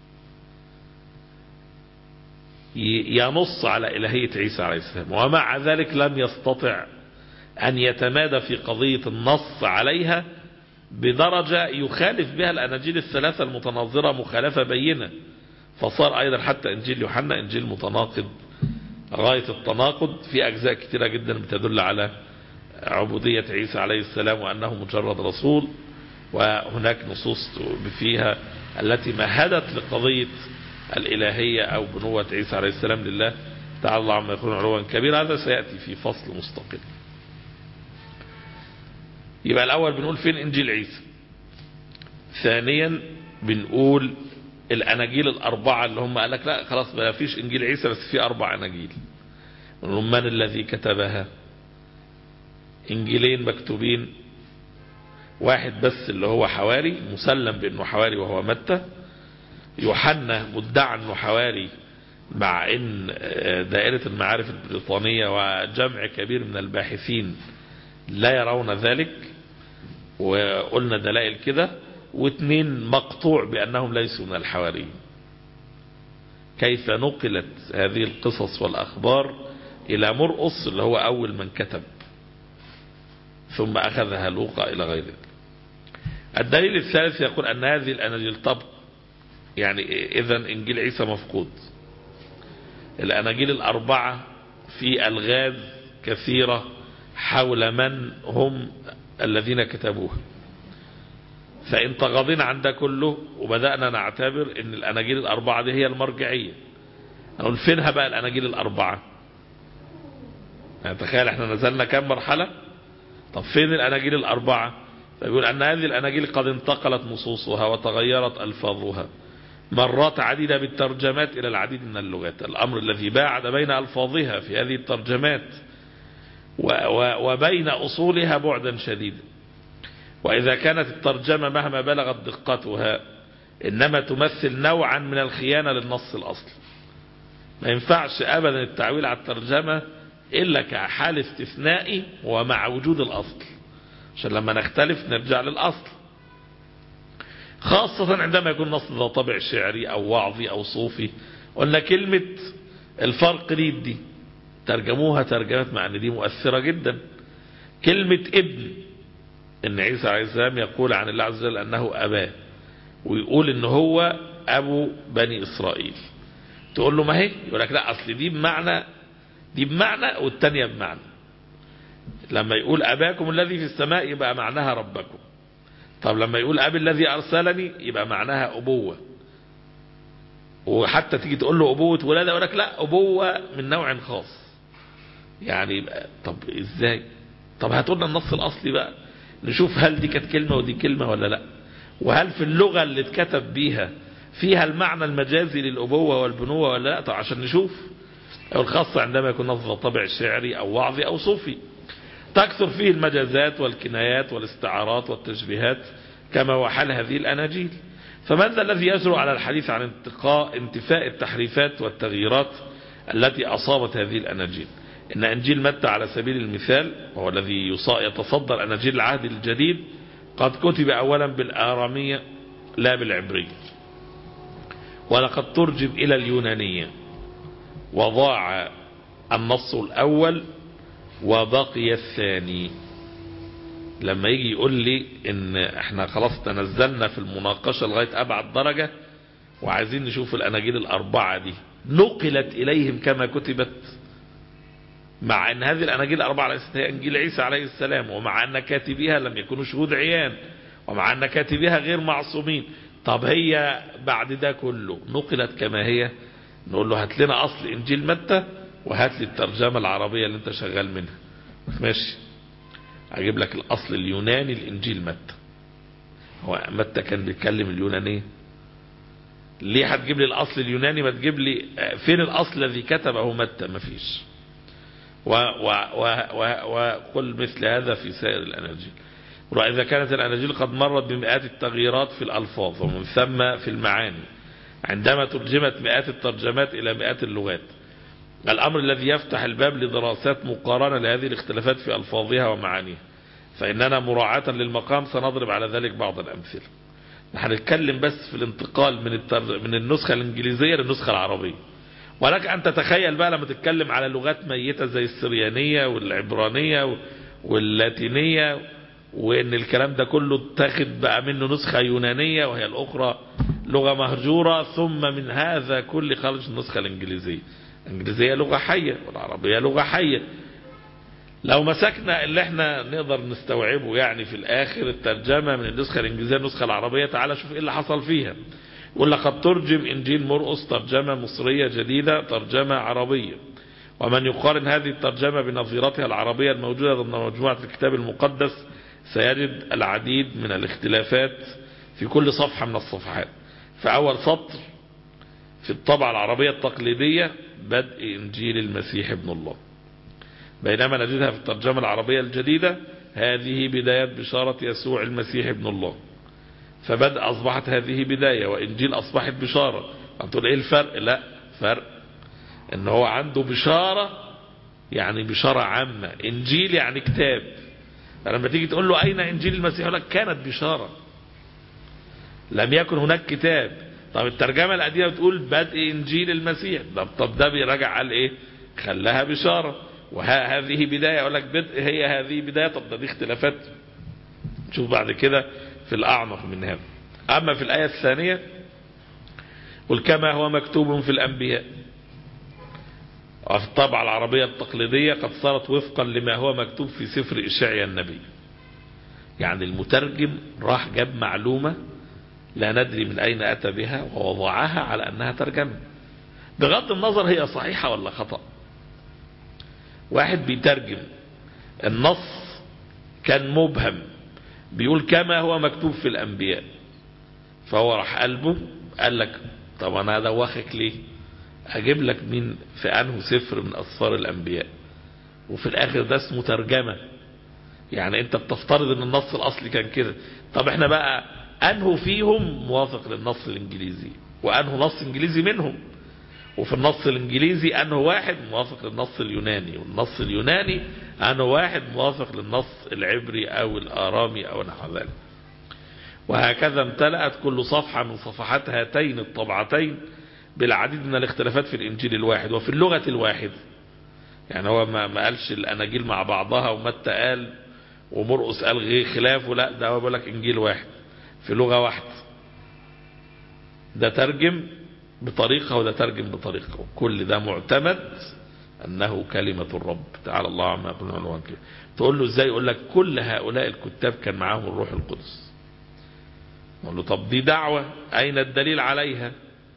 ينص على إلهية عيسى عليه السلام. ومع ذلك لم يستطع أن يتمادى في قضية النص عليها بدرجة يخالف بها الأناجيل الثلاثة المتناظرة مخالفة بينة. فصار أيضا حتى إنجيل يوحنا إنجيل متناقض غاية التناقض في أجزاء كثيرة جدا بتدل على عبودية عيسى عليه السلام وأنه مجرد رسول. وهناك نصوص فيها التي مهدت لقضية الإلهية أو بنوة عيسى عليه السلام لله تعالى الله عما يقولون علوا كبيرا. هذا سيأتي في فصل مستقل. يبقى الأول بنقول فين إنجيل عيسى. ثانيا بنقول الأناجيل الأربعة اللي هم قالك لا خلاص ما فيش إنجيل عيسى بس في 4 أناجيل. من الذي كتبها؟ إنجيلين مكتوبين واحد بس اللي هو حواري مسلم بأنه حواري وهو متى. يوحنا مدعى أنه حواري مع أن دائرة المعارف البريطانية وجمع كبير من الباحثين لا يرون ذلك وقلنا دلائل كده. 2 مقطوع بأنهم ليسوا من الحواريين. كيف نقلت هذه القصص والأخبار إلى مرقس اللي هو أول من كتب ثم أخذها لوقا إلى غير ذلك. الدليل الثالث يقول أن هذه الأناجيل يعني إذن إنجيل عيسى مفقود. الأناجيل الأربعة في ألغاز كثيرة حول من هم الذين كتبوها. فإن تغاضينا عن ده كله وبدأنا نعتبر ان الأناجيل الأربعة دي هي المرجعية، نقول فينها بقى الأناجيل الأربعة؟ يعني تخيل احنا نزلنا كام مرحلة، طب فين الأناجيل الأربعة؟ فيقول أن هذه الأناجيل قد انتقلت نصوصها وتغيرت ألفاظها مرات عديدة بالترجمات إلى العديد من اللغات، الأمر الذي باعد بين ألفاظها في هذه الترجمات وبين أصولها بعدا شديدا. وإذا كانت الترجمة مهما بلغت دقتها إنما تمثل نوعا من الخيانة للنص الأصلي، ما ينفعش أبدا التعويل على الترجمة إلا كحال استثنائي ومع وجود الأصل، عشان لما نختلف نرجع للأصل، خاصة عندما يكون نص ذو طابع شعري أو وعظي أو صوفي. قلنا كلمة الفرق دي ترجموها ترجمات مع أن دي مؤثرة جدا. كلمة ابن، إن عيسى عليه السلام يقول عن الله عز وجل أنه أباه، ويقول إن هو أبو بني إسرائيل، تقول له ما هي، يقول لك لا أصل دي بمعنى والتانية بمعنى. لما يقول أباكم الذي في السماء يبقى معناها ربكم، طب لما يقول أبي الذي أرسلني يبقى معناها أبوة. وحتى تيجي تقول له أبوة ولادة يقول لك لا، أبوة من نوع خاص. يعني يبقى طب إزاي؟ طب هاتولنا النص الأصلي بقى نشوف هل دي كانت كلمة ودي كلمة ولا لا، وهل في اللغة اللي اتكتب بيها فيها المعنى المجازي للأبوة والبنوة ولا لا. طب عشان نشوف. أو الخاصة عندما يكون نص طبع شعري أو وعظي أو صوفي تكثر فيه المجازات والكنايات والاستعارات والتشبيهات كما هو حال هذه الأناجيل. فمن ذا الذي يجرؤ على الحديث عن انتفاء التحريفات والتغييرات التي أصابت هذه الأناجيل؟ إن إنجيل متى على سبيل المثال وهو الذي يتصدر أناجيل العهد الجديد قد كتب أولا بالآرامية لا بالعبرية، ولقد ترجم إلى اليونانية، وضاع النص الأول وبقي الثاني. لما يجي يقول لي ان احنا خلاص تنزلنا في المناقشة لغاية ابعد درجة وعايزين نشوف الاناجيل الاربعة دي نقلت اليهم كما كتبت، مع ان هذه الاناجيل الاربعة ليست هي انجيل عيسى عليه السلام، ومع ان كاتبيها لم يكونوا شهود عيان، ومع ان كاتبيها غير معصومين، طب هي بعد ده كله نقلت كما هي؟ نقول له هات لنا اصل انجيل متى وهات لي الترجمة العربية اللي انت شغال منها. ماشي، اجيب لك الاصل اليوناني الانجيل متى. هو متى كان بيتكلم اليونانية؟ ليه هتجيب لي الاصل اليوناني؟ ما تجيب لي فين الاصل الذي كتبه متى؟ ما فيش. وقل مثل هذا في سائر الاناجيل. وإذا كانت الاناجيل قد مرت بمئات التغييرات في الالفاظ ومن ثم في المعاني عندما ترجمت مئات الترجمات الى مئات اللغات، الأمر الذي يفتح الباب لدراسات مقارنة لهذه الاختلافات في ألفاظها ومعانيها، فإننا مراعاة للمقام سنضرب على ذلك بعض الأمثلة. نحن نتكلم بس في الانتقال من النسخة الإنجليزية للنسخة العربية، ولك أن تتخيل بقى لما تتكلم على لغات ميتة زي السريانية والعبرانية واللاتينية، وإن الكلام ده كله اتخذ بقى منه نسخة يونانية وهي الأخرى لغة مهجورة، ثم من هذا كل خارج النسخة الإنجليزية. الإنجليزية لغة حية والعربية لغة حية. لو مسكنا اللي احنا نقدر نستوعبه يعني في الآخر الترجمة من النسخة الإنجليزية النسخة العربية، تعالى شوف ايه اللي حصل فيها. يقول لقد ترجم إنجيل مرقس ترجمة مصرية جديدة ترجمة عربية، ومن يقارن هذه الترجمة بنظيرتها العربية الموجودة ضمن مجموعة الكتاب المقدس سيجد العديد من الاختلافات في كل صفحة من الصفحات. فأول سطر في الطبعة العربية التقليدية بدء إنجيل المسيح ابن الله، بينما نجدها في الترجمة العربية الجديدة هذه بداية بشارة يسوع المسيح ابن الله. فبدء أصبحت هذه بداية وإنجيل أصبحت بشارة. هتقول إيه الفرق؟ لا فرق إن هو عنده بشارة يعني بشارة عامة، إنجيل يعني كتاب. لما تيجي تقول له أين إنجيل المسيح يقول لك كانت بشارة، لم يكن هناك كتاب. طب الترجمة القديمة بتقول بدء إنجيل المسيح، طب ده بيراجع على إيه؟ خلاها بشارة. وهذه بداية، أقول لك بدء هي هذه بداية. طب ده دي اختلافات نشوف بعد كده في الأعمق من هذا. أما في الآية الثانية قل كما هو مكتوب في الأنبياء، وفي الطبعة العربية التقليدية قد صارت وفقا لما هو مكتوب في سفر إشعياء النبي. يعني المترجم راح جاب معلومة لا ندري من أين أتى بها ووضعها على أنها ترجمة، بغض النظر هي صحيحة ولا خطأ. واحد بيترجم النص كان مبهم، بيقول كما هو مكتوب في الأنبياء، فهو راح قلبه قال لك طب أنا هدوخك ليه، أجيب لك مين في أنه سفر من أسفار الأنبياء، وفي الآخر ده اسمه ترجمة. يعني أنت بتفترض أن النص الأصلي كان كده. طب احنا بقى أنه فيهم موافق للنص الإنجليزي، وأنه نص إنجليزي منهم، وفي النص الإنجليزي أنه واحد موافق للنص اليوناني، والنص اليوناني أنه واحد موافق للنص العبري أو الآرامي أو نحو ذلك. وهكذا امتلأت كل صفحة من صفحات هاتين الطبعتين بالعديد من الاختلافات في الإنجيل الواحد وفي اللغة الواحد. يعني هو ما قالش الأناجيل مع بعضها ومتى قال ومرقس قال غير خلافه، لا ده هو بيقول لك إنجيل واحد في لغة واحدة. ده ترجم بطريقة وده ترجم بطريقة، وكل ده معتمد أنه كلمة الرب تعالى الله عما يقولون عنه كده. تقول له إزاي؟ يقول لك كل هؤلاء الكتاب كان معاهم الروح القدس. يقول له طب دي دعوة، أين الدليل عليها؟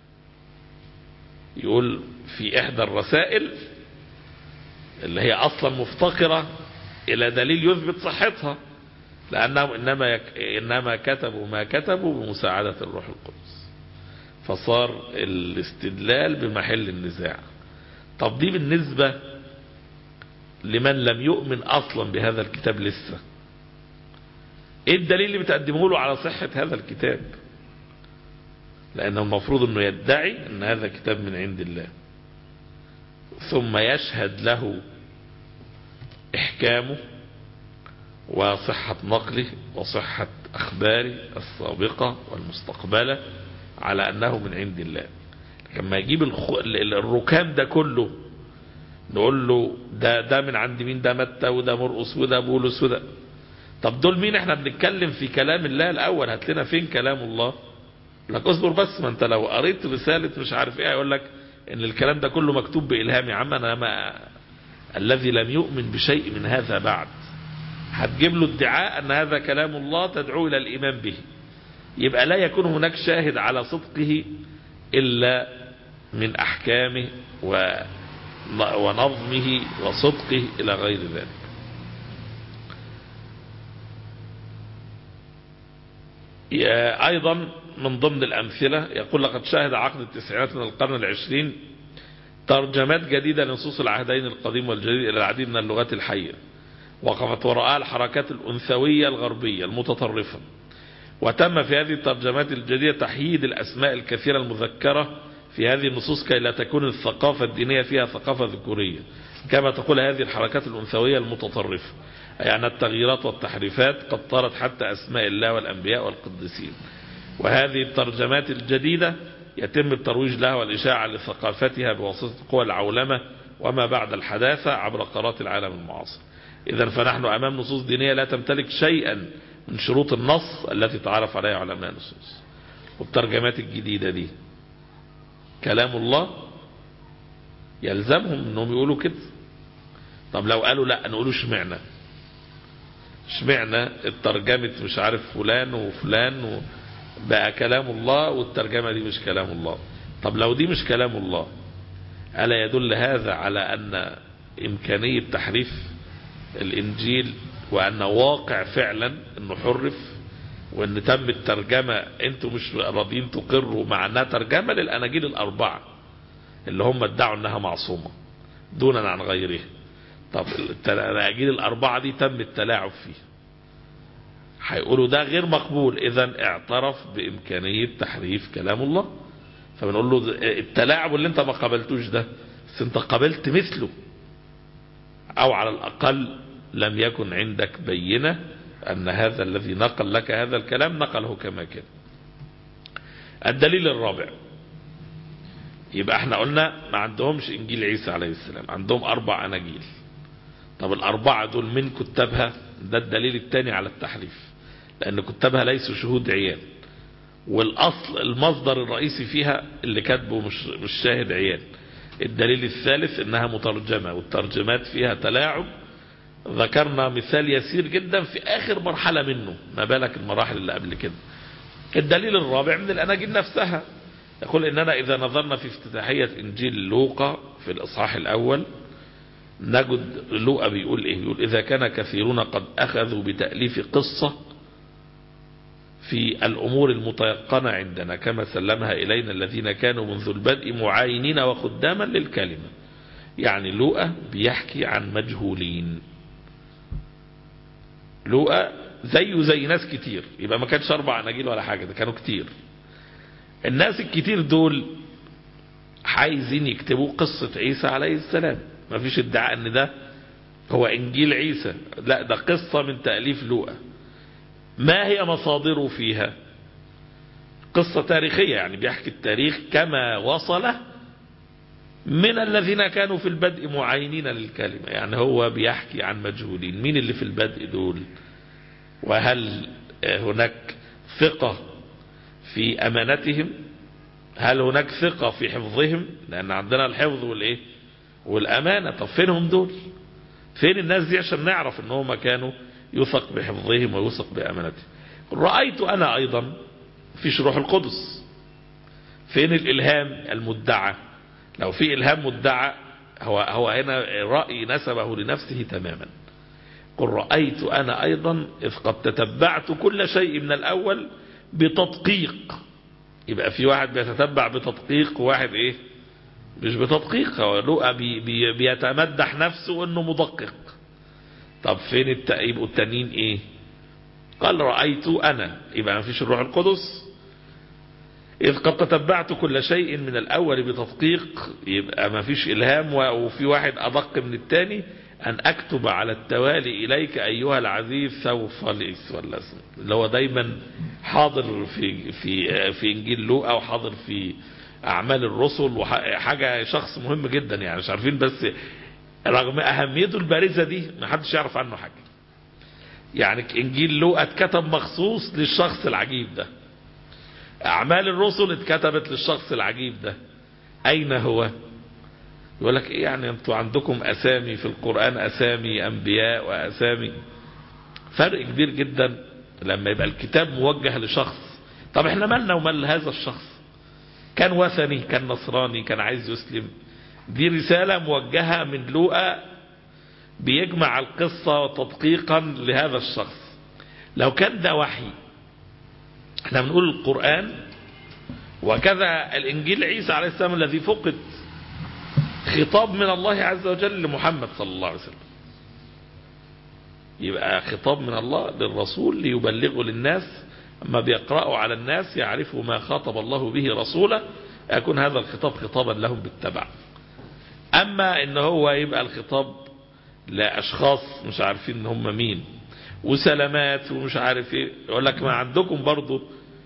يقول في إحدى الرسائل اللي هي أصلا مفتقرة إلى دليل يثبت صحتها، لأنهم إنما كتبوا ما كتبوا بمساعدة الروح القدس، فصار الاستدلال بمحل النزاع. طب دي بالنسبة لمن لم يؤمن أصلا بهذا الكتاب لسه، ايه الدليل اللي بتقدمه له على صحة هذا الكتاب؟ لأنه المفروض أنه يدعي أن هذا كتاب من عند الله، ثم يشهد له إحكامه وصحة نقله وصحة أخباره السابقة والمستقبلة على أنه من عند الله. لما يجيب الركام ده كله نقول له ده من عند مين؟ ده متى وده مرقس وده بولس وده. طب دول مين؟ احنا بنتكلم في كلام الله الأول، هات لنا فين كلام الله؟ لك اصبر بس، ما انت لو قريت رسالة مش عارف ايه هيقول لك ان الكلام ده كله مكتوب بإلهام. يا عم انا الذي لم يؤمن بشيء من هذا بعد، هتجيب له ادعاء ان هذا كلام الله تدعو الى الايمان به، يبقى لا يكون هناك شاهد على صدقه الا من احكامه ونظمه وصدقه الى غير ذلك. ايضا من ضمن الامثلة يقول لقد شاهد عقد التسعينات من القرن العشرين ترجمات جديدة لنصوص العهدين القديم والجديد الى العديد من اللغات الحية، وقفت وراءها الحركات الأنثوية الغربية المتطرفة، وتم في هذه الترجمات الجديدة تحييد الأسماء الكثيرة المذكرة في هذه النصوص كي لا تكون الثقافة الدينية فيها ثقافة ذكورية كما تقول هذه الحركات الأنثوية المتطرفة، يعني التغييرات والتحريفات قد طارت حتى أسماء الله والأنبياء والقديسين. وهذه الترجمات الجديدة يتم الترويج لها والإشاعة لثقافتها بواسطة قوى العولمة وما بعد الحداثة عبر قارات العالم المعاصر. إذن فنحن أمام نصوص دينية لا تمتلك شيئا من شروط النص التي تعرف عليها علماء النصوص. والترجمات الجديدة دي كلام الله يلزمهم انهم يقولوا كده. طب لو قالوا لا نقولوا اشمعنى الترجمة مش عارف فلان وفلان بقى كلام الله والترجمة دي مش كلام الله؟ طب لو دي مش كلام الله ألا يدل هذا على أن إمكانية تحريف الإنجيل، وأن واقع فعلا أنه حرف وأن تم الترجمة انتوا مش راضيين تقروا مع أنها ترجمة للأناجيل الأربعة اللي هم ادعوا أنها معصومة دونا عن غيرها؟ طب الأناجيل الأربعة دي تم التلاعب فيه، هيقولوا ده غير مقبول، إذن اعترف بإمكانية تحريف كلام الله. فبنقول له التلاعب اللي انت ما قبلتوش ده، بس انت قبلت مثله، أو على الأقل لم يكن عندك بينة أن هذا الذي نقل لك هذا الكلام نقله كما كان. الدليل الرابع، يبقى احنا قلنا ما عندهمش إنجيل عيسى عليه السلام، عندهم 4 أناجيل. طب ال4 دول من كتابها؟ ده الدليل الثاني على التحريف، لأن كتابها ليسوا شهود عيان، والأصل المصدر الرئيسي فيها اللي كاتبه مش شاهد عيان. الدليل الثالث انها مترجمة، والترجمات فيها تلاعب ذكرنا مثال يسير جدا في آخر مرحلة منه، ما بالك المراحل اللي قبل كده. الدليل الرابع من الأناجيل نفسها، يقول إننا إذا نظرنا في افتتاحية إنجيل لوقا في الإصحاح الأول نجد لوقا بيقول إيه؟ بيقول إذا كان كثيرون قد أخذوا بتأليف قصة في الأمور المتيقنة عندنا كما سلمها إلينا الذين كانوا منذ البدء معاينين وخداما للكلمة. يعني لوقا بيحكي عن مجهولين، لوقا زيه زي ناس كتير، يبقى ما كانش 4 أناجيل ولا حاجة، ده كانوا كتير. الناس الكتير دول عايزين يكتبوا قصة عيسى عليه السلام، ما فيش ادعاء ان ده هو انجيل عيسى، لا ده قصة من تأليف لوقا. ما هي مصادره فيها؟ قصة تاريخية، يعني بيحكي التاريخ كما وصل من الذين كانوا في البدء معاينين للكلمة. يعني هو بيحكي عن مجهولين، مين اللي في البدء دول؟ وهل هناك ثقة في أمانتهم؟ هل هناك ثقة في حفظهم؟ لأن عندنا الحفظ والإيه والأمانة. طب فينهم دول؟ فين الناس دي عشان نعرف أنهم كانوا يثق بحفظهم ويثق بأمانتهم؟ رأيت أنا أيضا فيش روح القدس. فين الإلهام المدعى؟ لو في إلهام مدعى هو هنا رأي نسبه لنفسه تماما. قل رأيت أنا أيضا إذ قد تتبعت كل شيء من الأول بتدقيق. يبقى في واحد بيتتبع بتدقيق وواحد إيه مش بتدقيق. هو لوقا بيتمدح نفسه إنه مدقق. طب فين يبقوا التانيين إيه؟ قال رأيت أنا، يبقى ما فيش الروح القدس. إذ قد تتبعت كل شيء من الأول بتدقيق، يبقى ما فيش إلهام، وفي واحد أدق من التاني. أن أكتب على التوالي إليك أيها العزيز ثوفليس، ولا اللي هو دايما حاضر في إنجيل لوقا وحاضر في أعمال الرسل، وحاجة شخص مهم جدا يعني مش عارفين، بس رغم أهميته البارزة دي ما حدش يعرف عنه حاجة. يعني إنجيل لوقا اتكتب مخصوص للشخص العجيب ده، أعمال الرسل اتكتبت للشخص العجيب ده. أين هو؟ يقول لك إيه يعني أنتوا عندكم أسامي في القرآن، أسامي أنبياء وأسامي، فرق كبير جدا لما يبقى الكتاب موجه لشخص. طب احنا مالنا ومال هذا الشخص؟ كان وثني، كان نصراني، كان عايز يسلم، دي رسالة موجهة من لوقا بيجمع القصة تدقيقا لهذا الشخص. لو كان ده وحي، احنا بنقول القرآن وكذا الإنجيل عيسى عليه السلام الذي فقد، خطاب من الله عز وجل لمحمد صلى الله عليه وسلم. يبقى خطاب من الله للرسول ليبلغه للناس، أما بيقرأوا على الناس يعرفوا ما خاطب الله به رسوله، يكون هذا الخطاب خطابا لهم بالتبع. أما إن هو يبقى الخطاب لأشخاص مش عارفين إن هم مين وسلامات ومش عارف ايه، يقول لك ما عندكم برضو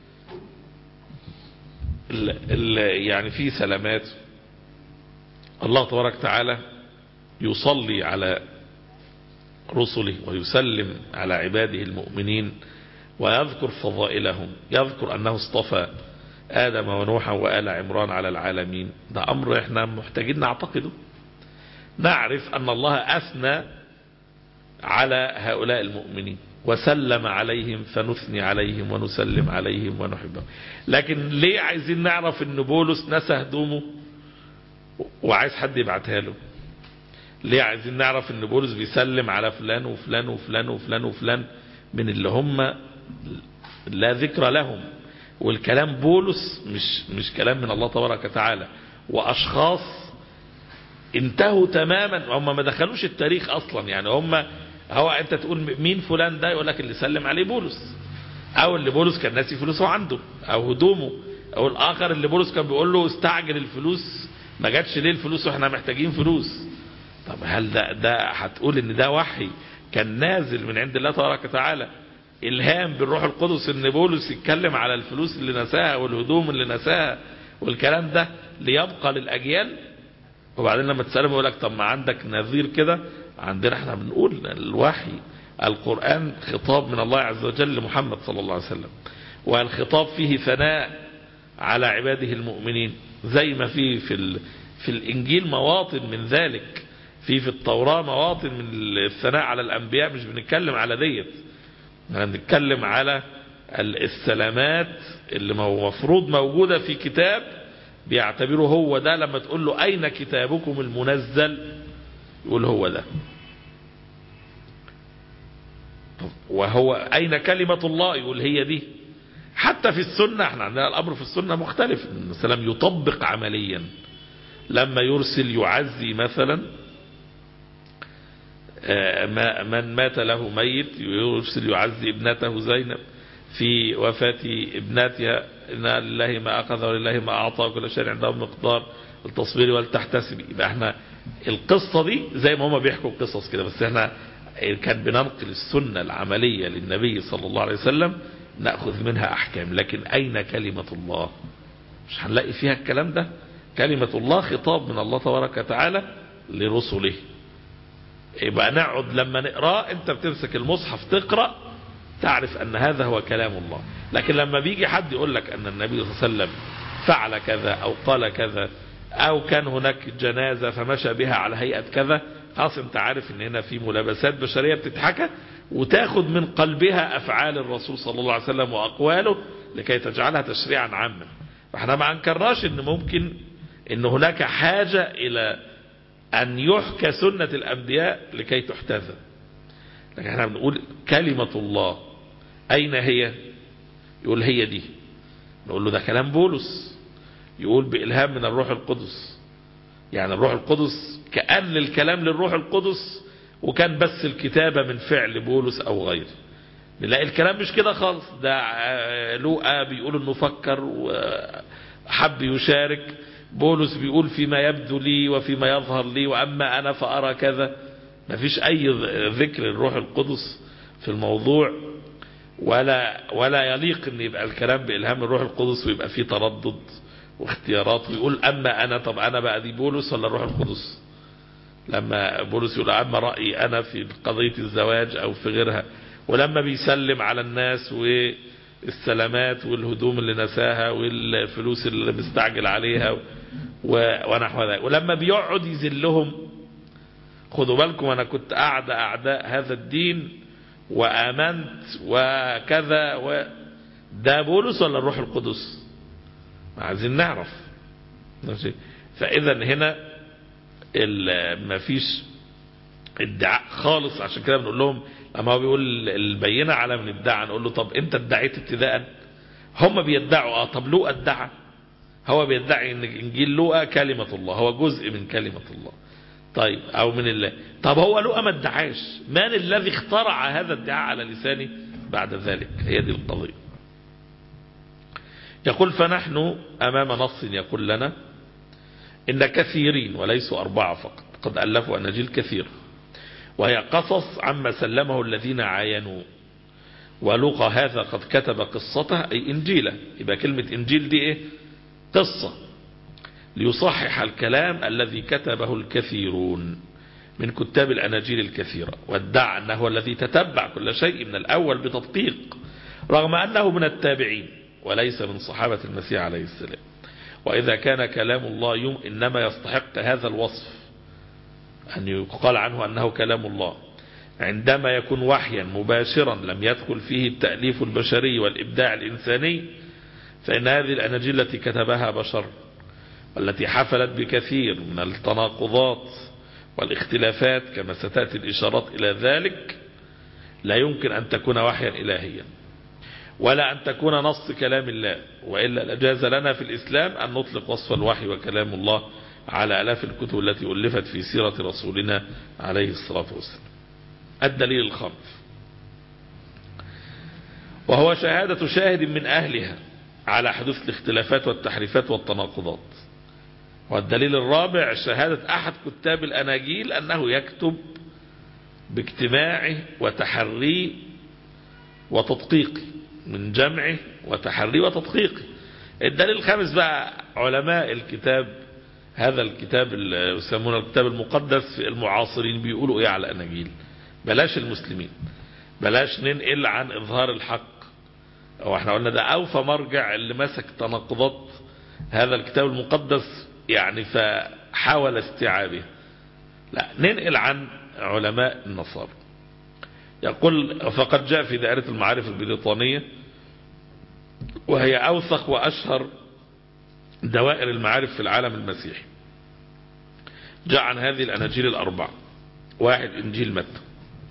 يعني في سلامات. الله تبارك وتعالى يصلي على رسله ويسلم على عباده المؤمنين ويذكر فضائلهم، يذكر أنه اصطفى آدم ونوحا وآل عمران على العالمين. ده أمر احنا محتاجين نعتقده، نعرف أن الله أثنى على هؤلاء المؤمنين وسلم عليهم، فنثني عليهم ونسلم عليهم ونحبهم. لكن ليه عايزين نعرف ان بولس نسى هدومه وعايز حد يبعتها له؟ ليه عايزين نعرف ان بولس بيسلم على فلان وفلان وفلان وفلان وفلان من اللي هم لا ذكر لهم؟ والكلام بولس مش كلام من الله تبارك وتعالى، واشخاص انتهوا تماما، هم ما دخلوش التاريخ اصلا. يعني هو انت تقول مين فلان ده، يقول لك اللي سلم عليه بولس، او اللي بولس كان ناسي فلوسه عنده او هدومه، او الاخر اللي بولس كان بيقول له استعجل الفلوس، ما جاتش ليه الفلوس واحنا محتاجين فلوس. طب هل ده هتقول ان ده وحي كان نازل من عند الله تبارك وتعالى، الهام بالروح القدس، ان بولس يتكلم على الفلوس اللي نساها والهدوم اللي نساها والكلام ده ليبقى للاجيال؟ وبعدين لما تسألهم يقول لك طب ما عندك نظير كده؟ عندنا احنا بنقول الوحي القرآن خطاب من الله عز وجل لمحمد صلى الله عليه وسلم، والخطاب فيه ثناء على عباده المؤمنين، زي ما في الإنجيل مواطن من ذلك. في التوراة مواطن من الثناء على الأنبياء، مش بنتكلم على ديت، بنتكلم على السلامات اللي مفروض موجودة في كتاب بيعتبره هو ده. لما تقول له أين كتابكم المنزل يقول هو ده. وهو أين كلمة الله يقول هي دي. حتى في السنة احنا عندنا الأمر في السنة مختلف، السلام يطبق عمليا. لما يرسل يعزي مثلا من مات له ميت، يرسل يعزي ابنته زينب في وفاة ابنتها، إن لله ما أخذ ولله ما أعطى وكل شيء عنده مقدار التصبير ولتحتسب. يبقى احنا القصة دي زي ما هم بيحكوا القصص كده، بس احنا كان بننقل السنة العملية للنبي صلى الله عليه وسلم نأخذ منها أحكام. لكن أين كلمة الله؟ مش هنلاقي فيها الكلام ده. كلمة الله خطاب من الله تبارك وتعالى لرسله. يبقى نقعد لما نقرأ، انت بتمسك المصحف تقرأ تعرف أن هذا هو كلام الله. لكن لما بيجي حد يقول لك أن النبي صلى الله عليه وسلم فعل كذا أو قال كذا أو كان هناك جنازة فمشى بها على هيئة كذا، خلاص انت عارف ان هنا في ملابسات بشرية بتتحكى، وتاخد من قلبها أفعال الرسول صلى الله عليه وسلم وأقواله لكي تجعلها تشريعا عاما. فاحنا ما انكرناش ان ممكن ان هناك حاجة الى ان يحكى سنة الانبياء لكي تحتذى. لكن احنا بنقول كلمة الله اين هي؟ يقول هي دي. نقول له ده كلام بولس، يقول بإلهام من الروح القدس. يعني الروح القدس كأن الكلام للروح القدس، وكان بس الكتابة من فعل بولس او غيره. نلاقي الكلام مش كده خالص. ده لوقا بيقول انه فكر وحب يشارك، بولس بيقول فيما يبدو لي وفيما يظهر لي، واما انا فارى كذا. ما فيش اي ذكر الروح القدس في الموضوع، ولا يليق ان يبقى الكلام بإلهام الروح القدس ويبقى فيه تردد واختيارات ويقول اما انا. طب انا بقى دي بولس ولا الروح القدس؟ لما بولس يقول اما رأيي انا في قضية الزواج او في غيرها، ولما بيسلم على الناس والسلامات والهدوم اللي نساها والفلوس اللي مستعجل عليها ونحو ذلك، ولما بيقعد يذلهم. خدوا بالكم انا كنت اعداء هذا الدين وآمنت وكذا ده بولس ولا الروح القدس؟ عايزين نعرف. فاذا هنا ما فيش ادعاء خالص. عشان كده بنقول لهم لما هو بيقول البينة على من ادعى، نقول له طب انت ادعيت ابتداء؟ هم بيدعوا طب لوقا ادعى، هو بيدعي ان انجيل لوقا كلمة الله، هو جزء من كلمة الله. طيب او من الله. طب هو لوقا ما ادعاش، من الذي اخترع هذا الادعاء على لسانه بعد ذلك؟ هي دي القضية. يقول فنحن امام نص يقول لنا ان كثيرين وليسوا 4 فقط قد ألفوا أناجيل كثير، وهي قصص عما سلمه الذين عاينوا. ولوقا هذا قد كتب قصته أي إنجيله. يبقى كلمة إنجيل دي إيه؟ قصة، ليصحح الكلام الذي كتبه الكثيرون من كتاب الأناجيل الكثيرة، وادعى أنه الذي تتبع كل شيء من الأول بتدقيق، رغم أنه من التابعين وليس من صحابة المسيح عليه السلام. وإذا كان كلام الله إنما يستحق هذا الوصف، أن يقال عنه أنه كلام الله، عندما يكون وحيا مباشرا لم يدخل فيه التأليف البشري والإبداع الإنساني، فإن هذه الأناجيل التي كتبها بشر والتي حفلت بكثير من التناقضات والاختلافات كما ستأتي الإشارات إلى ذلك، لا يمكن أن تكون وحيا إلهيا ولا أن تكون نص كلام الله، وإلا لجاز لنا في الإسلام أن نطلق وصف الوحي وكلام الله على آلاف الكتب التي ألفت في سيرة رسولنا عليه الصلاة والسلام. الدليل الخامس وهو شهادة شاهد من أهلها على حدوث الاختلافات والتحريفات والتناقضات. والدليل الرابع شهادة أحد كتاب الأناجيل أنه يكتب باجتماعه وتحريه وتدقيقه، من جمعه وتحريه وتدقيقه. الدليل الخامس بقى علماء الكتاب، هذا الكتاب اللي يسمونه الكتاب المقدس، المعاصرين بيقولوا ايه على الأناجيل؟ بلاش المسلمين، بلاش ننقل عن إظهار الحق. واحنا قلنا ده أوفى مرجع اللي مسك تناقضات هذا الكتاب المقدس يعني فحاول استيعابه. لا، ننقل عن علماء النصارى. يقول فقد جاء في دائرة المعارف البريطانية، وهي أوثق وأشهر دوائر المعارف في العالم المسيحي، جاء عن هذه الأناجيل الأربعة. 1. إنجيل متى.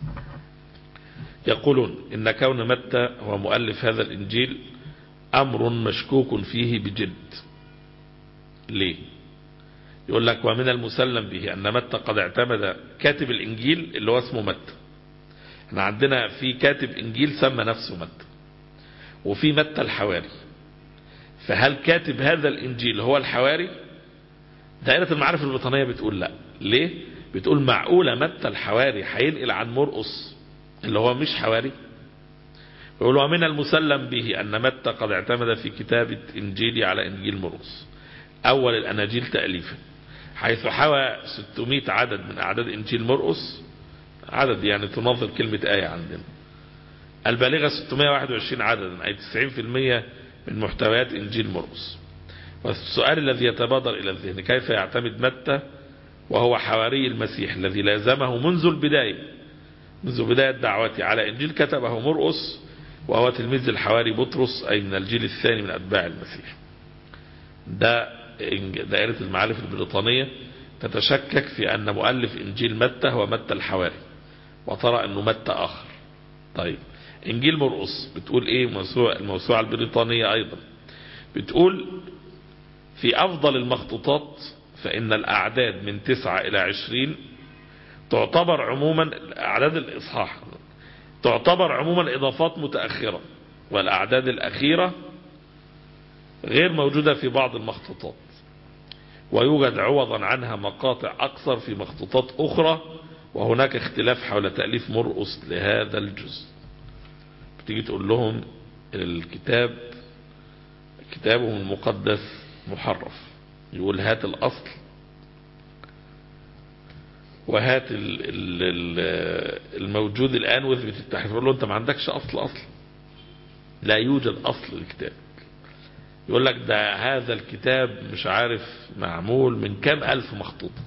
يقولون إن كون متى هو مؤلف هذا الإنجيل أمر مشكوك فيه بجد. ليه؟ يقول لك ومن المسلم به أن متى قد اعتمد كاتب الإنجيل اللي هو اسمه متى. احنا عندنا في كاتب إنجيل سمى نفسه متى، وفي متى الحواري. فهل كاتب هذا الإنجيل هو الحواري؟ دائرة المعارف البريطانية بتقول لا. ليه؟ بتقول معقولة متى الحواري هينقل عن مرقس اللي هو مش حواري؟ يقول ومن المسلم به أن متى قد اعتمد في كتابة إنجيلي على إنجيل مرقس أول الأناجيل تأليفا، حيث حوى 600 عدد من أعداد إنجيل مرقس، عدد يعني تنظر كلمة آية عندنا، البالغة 621 عددا، أي 90% من محتويات إنجيل مرقس. والسؤال الذي يتبادر إلى الذهن كيف يعتمد متى وهو حواري المسيح الذي لازمه منذ بداية دعوته على إنجيل كتبه مرقس، وهو تلميذ الحواري بطرس، أي من الجيل الثاني من أتباع المسيح. ده دائرة المعارف البريطانية تتشكك في أن مؤلف إنجيل متى هو متى الحواري، وترى أنه متى آخر. طيب إنجيل مرقس بتقول إيه؟ الموسوعة البريطانية أيضا بتقول في أفضل المخطوطات فإن الأعداد من 9 إلى 20 تعتبر عموما أعداد الإصحاح تعتبر عموما إضافات متأخرة، والأعداد الأخيرة غير موجودة في بعض المخطوطات، ويوجد عوضا عنها مقاطع أكثر في مخطوطات أخرى، وهناك اختلاف حول تأليف مرقس لهذا الجزء. بتيجي تقول لهم كتابهم المقدس محرف، يقول هات الأصل وهات الموجود الآن واثبت التحريف. يقول له أنت ما عندكش أصل، لا يوجد أصل للكتاب. يقول لك ده هذا الكتاب مش عارف معمول من كام ألف مخطوطة،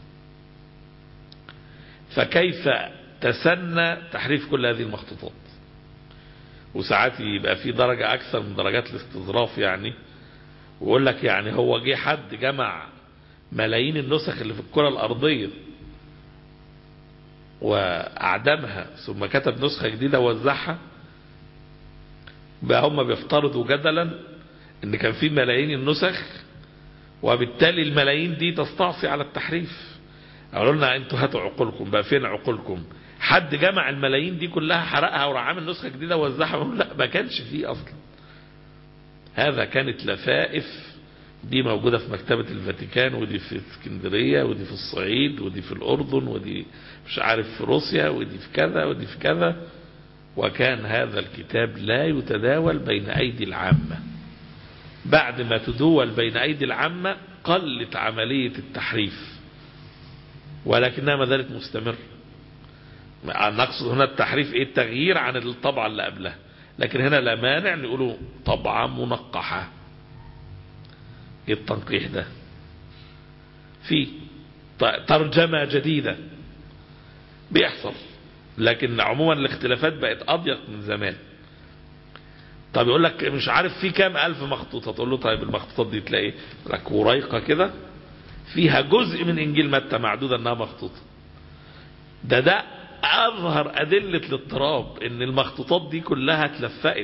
فكيف تسنى تحريف كل هذه المخطوطات؟ وساعات يبقى في درجة أكثر من درجات الاستظراف يعني، ويقول لك يعني هو جه حد جمع ملايين النسخ اللي في الكرة الأرضية وأعدمها ثم كتب نسخة جديدة ووزعها؟ بقى هم بيفترضوا جدلا ان كان في ملايين النسخ، وبالتالي الملايين دي تستعصي على التحريف. قالوا لنا انتوا هاتوا عقولكم، بقى فين عقولكم؟ حد جمع الملايين دي كلها حرقها وراح عامل نسخة جديدة ووزعها؟ لا، ما كانش فيه اصلا. هذا كانت لفائف، دي موجودة في مكتبة الفاتيكان، ودي في اسكندرية، ودي في الصعيد، ودي في الأردن، ودي مش عارف في روسيا، ودي في كذا ودي في كذا. وكان هذا الكتاب لا يتداول بين أيدي العامة. بعد ما تدول بين أيدي العامة قلت عملية التحريف، ولكنها ما زالت مستمر. نقصد هنا التحريف ايه؟ التغيير عن الطبعة اللي قبلها، لكن هنا لا مانع نقوله طبعة منقحة. ايه التنقيح ده؟ في ترجمة جديدة بيحصل، لكن عموما الاختلافات بقت أضيق من زمان. طب يقول لك مش عارف في كام ألف مخطوطة، تقول له طيب المخطوطات دي تلاقي لك وريقة كده فيها جزء من إنجيل متى معدودة أنها مخطوطة. ده أظهر أدلة الاضطراب، إن المخطوطات دي كلها اتلفقت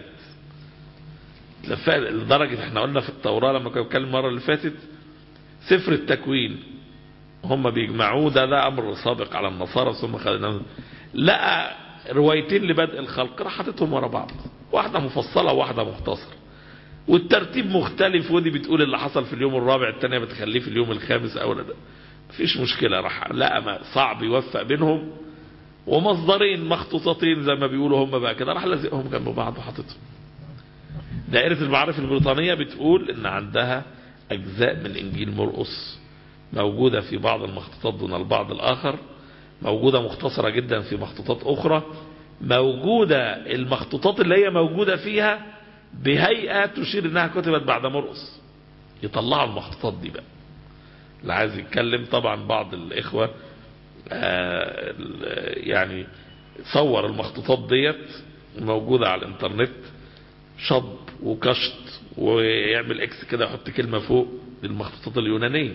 لدرجة احنا قلنا في التوراة لما كنا بنتكلم المرة اللي فاتت سفر التكوين هم بيجمعوه، ده أمر سابق على النصارى، ثم خلينا لقى روايتين لبدء الخلق راح حاططهم ورا بعض، واحدة مفصلة وواحدة مختصرة، والترتيب مختلف، ودي بتقول اللي حصل في اليوم الرابع، الثانية بتخليه في اليوم الخامس أو لا. مفيش مشكلة، راح لقى صعب يوفق بينهم، ومصدرين مخطوطتين زي ما بيقولوا هم بقى كده، راح لازقهم جنب بعض وحاططهم. دائرة المعارف البريطانية بتقول ان عندها اجزاء من انجيل مرقس موجودة في بعض المخطوطات دون البعض الاخر، موجودة مختصرة جدا في مخطوطات اخرى، موجودة المخطوطات اللي هي موجودة فيها بهيئة تشير انها كتبت بعد مرقس. يطلعوا المخطوطات دي بقى، اللي عايز يتكلم طبعا بعض الاخوة يعني صور المخطوطات ديت موجودة على الانترنت، شطب وكشط، ويعمل اكس كده يحط كلمة فوق للمخطوطات اليونانية.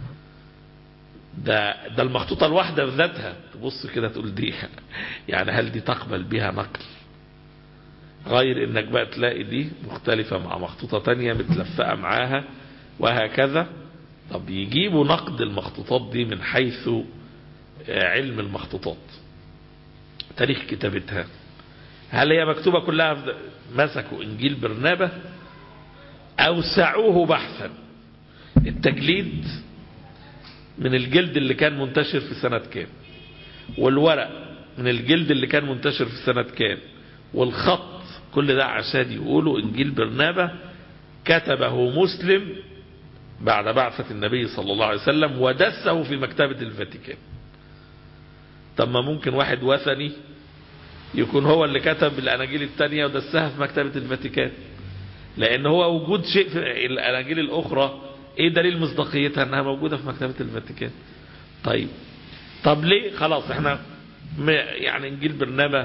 ده المخطوطة الواحدة بذاتها تبص كده تقول دي يعني هل دي تقبل بها نقل؟ غير انك بقى تلاقي دي مختلفة مع مخطوطة تانية متلفقة معاها وهكذا. طب يجيبوا نقد المخطوطات دي من حيث علم المخطوطات، تاريخ كتابتها، هل هي مكتوبة كلها؟ مسكوا انجيل برنابة اوسعوه بحثا، التجليد من الجلد اللي كان منتشر في سنة كام، والورق من الجلد اللي كان منتشر في سنة كام، والخط، كل ده عشان يقولوا انجيل برنابة كتبه مسلم بعد بعثة النبي صلى الله عليه وسلم ودسه في مكتبة الفاتيكان. طب ما ممكن واحد وثني يكون هو اللي كتب الاناجيل الثانية ودسها في مكتبة الفاتيكان، لان هو وجود شيء في الاناجيل الاخرى ايه دليل مصداقيتها؟ انها موجودة في مكتبة الفاتيكان. طب ليه؟ خلاص احنا يعني انجيل برنابة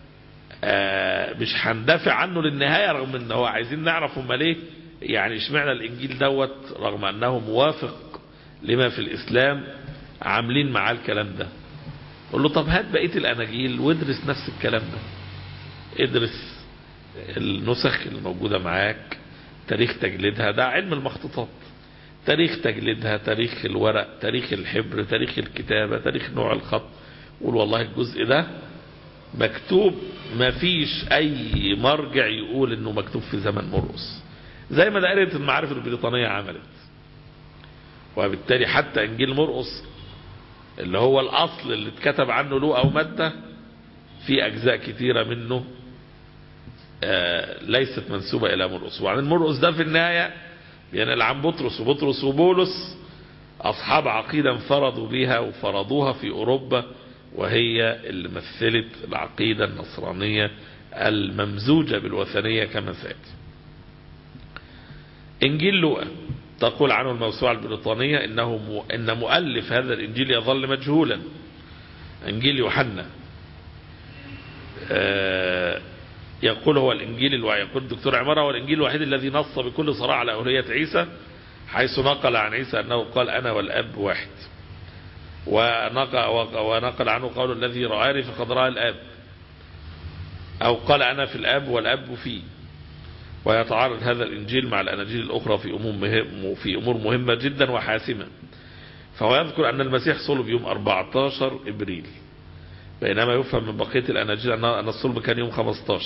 مش هندافع عنه للنهاية، رغم ان هو عايزين نعرف هم ليه يعني اشمعنى الانجيل دوت رغم انه موافق لما في الاسلام عاملين معاه الكلام ده. قول له طب هات بقية الاناجيل وادرس نفس الكلام ده، ادرس النسخ الموجودة معاك، تاريخ تجليدها، ده علم المخطوطات، تاريخ تجليدها، تاريخ الورق، تاريخ الحبر، تاريخ الكتابة، تاريخ نوع الخط. قول والله الجزء ده مكتوب، ما فيش اي مرجع يقول انه مكتوب في زمن مرقس، زي ما دائرة المعارف البريطانية عملت. وبالتالي حتى انجيل مرقس اللي هو الاصل اللي اتكتب عنه لوقا ومتى، في اجزاء كتيرة منه ليست منسوبة الى مرقس. وعن مرقس ده في النهاية ينقل عن بطرس، وبطرس وبولس اصحاب عقيدة انفردوا بها وفرضوها في اوروبا، وهي اللي مثلت العقيدة النصرانية الممزوجة بالوثنية كما سيأتي. انجيل لوقا تقول عنه الموسوعة البريطانية ان مؤلف هذا الانجيل يظل مجهولا. انجيل يوحنا يقول هو الانجيل يقول الدكتور عمارة هو الانجيل الوحيد الذي نص بكل صراحة على ألوهية عيسى، حيث نقل عن عيسى انه قال انا والاب واحد، ونقل عنه قول الذي رآني فقد رأى الآب، أو قال أنا في الآب والآب فيه. ويتعارض هذا الإنجيل مع الأناجيل الأخرى في أمور مهمة جدا وحاسمة. فهو يذكر أن المسيح صلب يوم 14 إبريل، بينما يفهم من بقية الأناجيل أن الصلب كان يوم 15،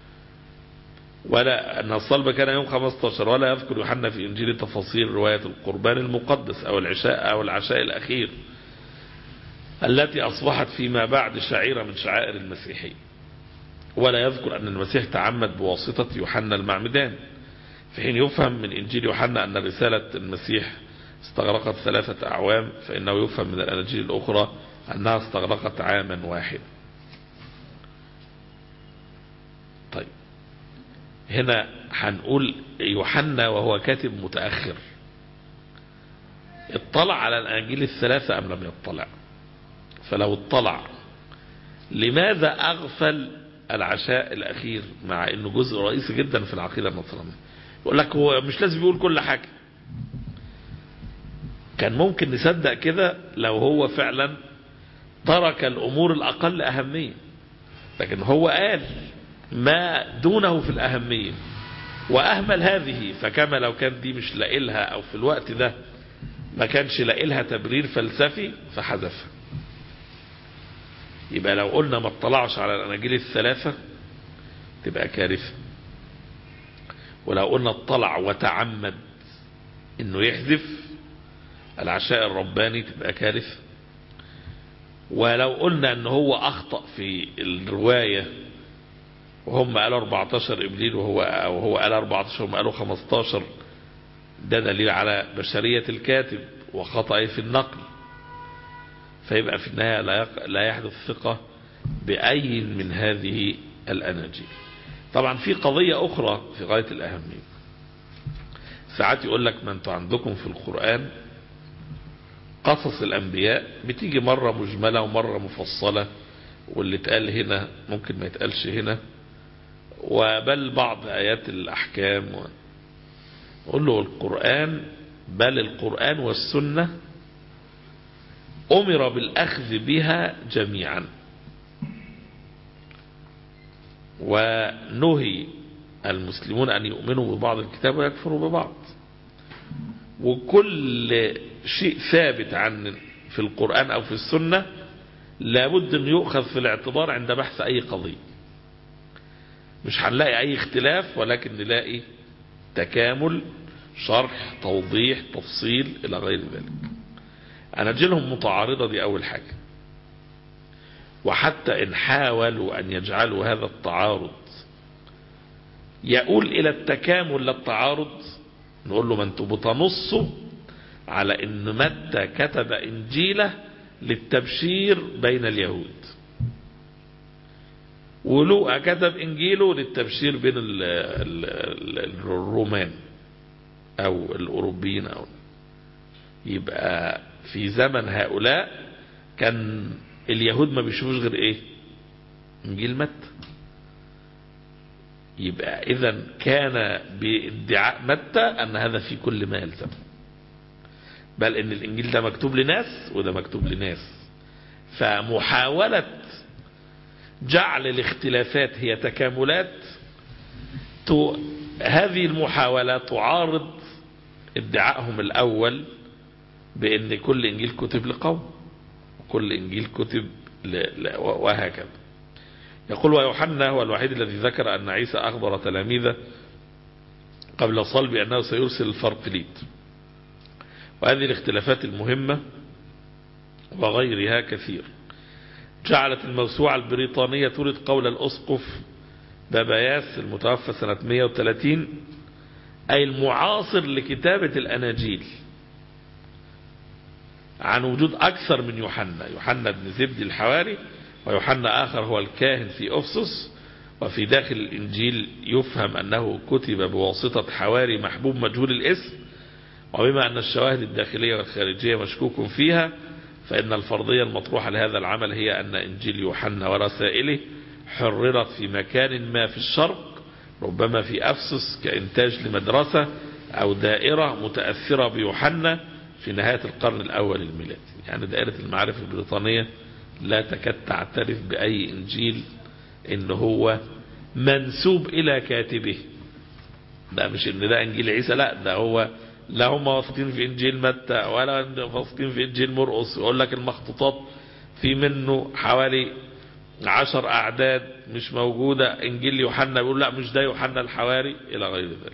ولا أن الصلب كان يوم 15، ولا يذكر يوحنا في إنجيل تفاصيل رواية القربان المقدس أو العشاء الأخير التي أصبحت فيما بعد شعيرة من شعائر المسيحية. ولا يذكر أن المسيح تعمد بواسطة يوحنا المعمدان، في حين يفهم من إنجيل يوحنا أن رسالة المسيح استغرقت 3 أعوام، فإنه يفهم من الأناجيل الأخرى أنها استغرقت عاما واحد. طيب هنا هنقول يوحنا وهو كاتب متأخر اطلع على الأناجيل الثلاثة أم لم يطلع؟ فلو اطلع لماذا أغفل العشاء الأخير مع أنه جزء رئيسي جدا في العقيدة النصرانية؟ يقول لك هو مش لازم يقول كل حاجة. كان ممكن نصدق كده لو هو فعلا ترك الأمور الأقل أهمية، لكن هو قال ما دونه في الأهمية وأهمل هذه. فكما لو كان دي مش لاقلها أو في الوقت ده ما كانش لاقلها تبرير فلسفي فحذفها. يبقى لو قلنا ما اطلعش على الأناجيل الثلاثة تبقى كارثة، ولو قلنا اطلع وتعمد انه يحذف العشاء الرباني تبقى كارثة، ولو قلنا ان هو اخطأ في الرواية وهم قالوا 14 ابريل وهو قال 14 وهم قالوا 15، ده دليل على بشرية الكاتب وخطأه في النقل. فيبقى في النهاية لا يحدث ثقة بأي من هذه الأناجيل. طبعا في قضية أخرى في غاية الأهمية، ساعات يقول لك ما أنتوا عندكم في القرآن قصص الأنبياء بتيجي مرة مجملة ومرة مفصلة، واللي اتقال هنا ممكن ما يتقالش هنا، وبل بعض آيات الأحكام. قل له القرآن، بل القرآن والسنة أمر بالأخذ بها جميعا، ونهي المسلمون أن يؤمنوا ببعض الكتاب ويكفروا ببعض. وكل شيء ثابت عن في القرآن أو في السنة لابد أن يؤخذ في الاعتبار عند بحث أي قضية. مش هنلاقي أي اختلاف، ولكن نلاقي تكامل، شرح، توضيح، تفصيل إلى غير ذلك. أناجيلهم متعارضة دي أول حاجة. وحتى إن حاولوا أن يجعلوا هذا التعارض يقول إلى التكامل للتعارض، نقول له ما انتوا بتنصوا على إن متى كتب إنجيله للتبشير بين اليهود، ولوقا كتب إنجيله للتبشير بين الرومان أو الأوروبيين. أو يبقى في زمن هؤلاء كان اليهود ما بيشوفوش غير إيه؟ إنجيل متى. يبقى إذن كان بادعاء متى أن هذا في كل ما يلزم، بل إن الإنجيل ده مكتوب لناس وده مكتوب لناس. فمحاولة جعل الاختلافات هي تكاملات، هذه المحاولة تعارض ادعائهم الأول بأن كل إنجيل كتب لقوم، كل إنجيل كتب وهكذا. يقول ويوحنا هو الوحيد الذي ذكر أن عيسى أخبر تلاميذه قبل صلب أنه سيرسل الفرقليط. وهذه الاختلافات المهمة وغيرها كثير جعلت الموسوعة البريطانية تورد قول الأسقف باباياس المتوفى سنة 130، أي المعاصر لكتابة الأناجيل، عن وجود أكثر من يوحنا بن زبدي الحواري، ويوحنا آخر هو الكاهن في أفسس. وفي داخل الإنجيل يفهم أنه كتب بواسطة حواري محبوب مجهول الاسم. وبما أن الشواهد الداخلية والخارجية مشكوك فيها، فإن الفرضية المطروحة لهذا العمل هي أن إنجيل يوحنا ورسائله حررت في مكان ما في الشرق، ربما في أفسس، كإنتاج لمدرسة أو دائرة متأثرة بيوحنا في نهاية القرن الأول الميلادي. يعني دائرة المعارف البريطانية لا تكاد تعترف بأي إنجيل إن هو منسوب إلى كاتبه. ده مش إن ده إنجيل عيسى، لا، ده هو لا هم واثقين في إنجيل متى ولا واثقين في إنجيل مرقس. يقول لك المخطوطات في منه حوالي 10 أعداد مش موجودة. إنجيل يوحنا بيقول لا مش ده يوحنا الحواري إلى غير ذلك.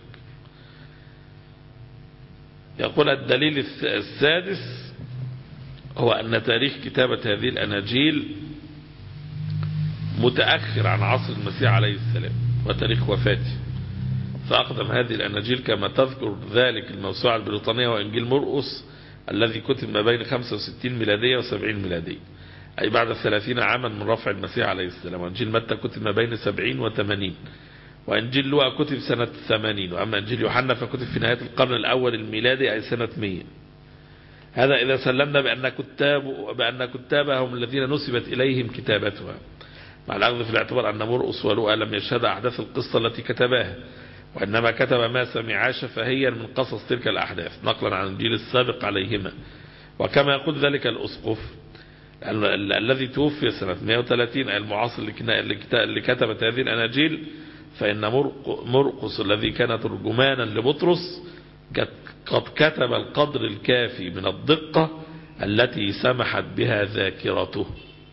يقول الدليل السادس هو أن تاريخ كتابة هذه الأناجيل متأخر عن عصر المسيح عليه السلام وتاريخ وفاته. فأقدم هذه الأناجيل كما تذكر ذلك الموسوعة البريطانية وإنجيل مرقس الذي كتب ما بين 65 ميلادية و70 ميلادية، أي بعد 30 عاما من رفع المسيح عليه السلام. وإنجيل متى كتب ما بين 70 و80، وإنجيل لوقا كتب سنة 80، وأما إنجيل يوحنا فكتب في نهاية القرن الأول الميلادي أي سنة 100. هذا إذا سلمنا بأن كتابهم الذين نسبت إليهم كتابتها، مع الأخذ في الاعتبار أن مرقس ولوقا لم يشهد أحداث القصة التي كتباها، وإنما كتب ما سمع شفهيا من قصص تلك الأحداث نقلا عن الجيل السابق عليهما. وكما يقول ذلك الأسقف الذي توفي سنة 130 المعاصر اللي كتبت هذه الأناجيل، فإن مرقس الذي كان ترجمانا لبطرس قد كتب القدر الكافي من الدقة التي سمحت بها ذاكرته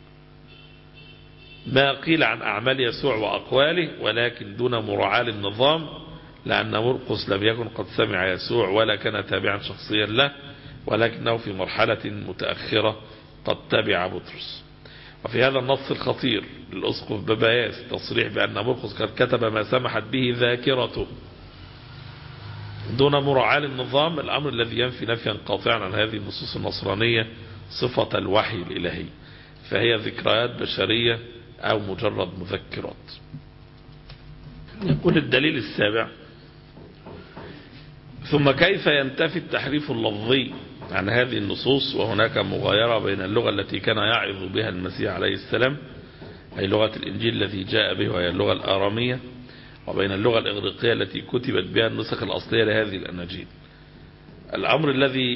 ما قيل عن أعمال يسوع وأقواله، ولكن دون مراعاة للنظام، لأن مرقس لم يكن قد سمع يسوع ولا كان تابعا شخصيا له، ولكنه في مرحلة متأخرة قد تبع بطرس. وفي هذا النص الخطير للأسقف باباياس تصريح بأن مرقس قد كتب ما سمحت به ذاكرته دون مراعاة للنظام، الأمر الذي ينفي نفيا قاطعا عن هذه النصوص النصرانية صفة الوحي الإلهي، فهي ذكريات بشرية أو مجرد مذكرات. يقول الدليل السابع ثم كيف ينتفي التحريف اللفظي عن هذه النصوص، وهناك مغايرة بين اللغة التي كان يعظ بها المسيح عليه السلام أي لغة الإنجيل الذي جاء به وهي اللغة الآرامية، وبين اللغة الإغريقية التي كتبت بها النسخ الأصلية لهذه الأناجيل. الأمر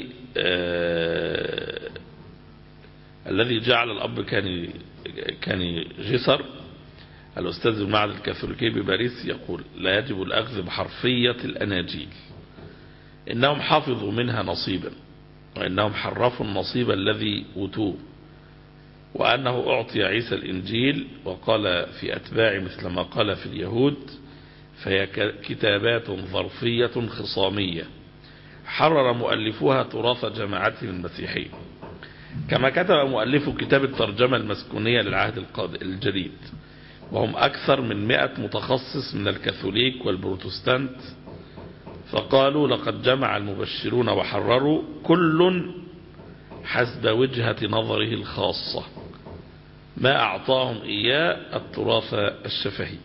الذي جعل الأب كان جسر الأستاذ المعهد الكاثوليكي بباريس يقول: لا يجب الأخذ بحرفية الأناجيل، إنهم حافظوا منها نصيبا، وإنهم حرفوا النصيب الذي أوتوه، وأنه أعطي عيسى الإنجيل وقال في أتباع مثل ما قال في اليهود، فهي كتابات ظرفية خصامية حرر مؤلفوها تراث جماعتهم المسيحية، كما كتب مؤلف كتاب الترجمة المسكونية للعهد الجديد، وهم أكثر من 100 متخصص من الكاثوليك والبروتستانت، فقالوا: لقد جمع المبشرون وحرروا كل حسب وجهة نظره الخاصة ما أعطاهم إياه التراث الشفهي.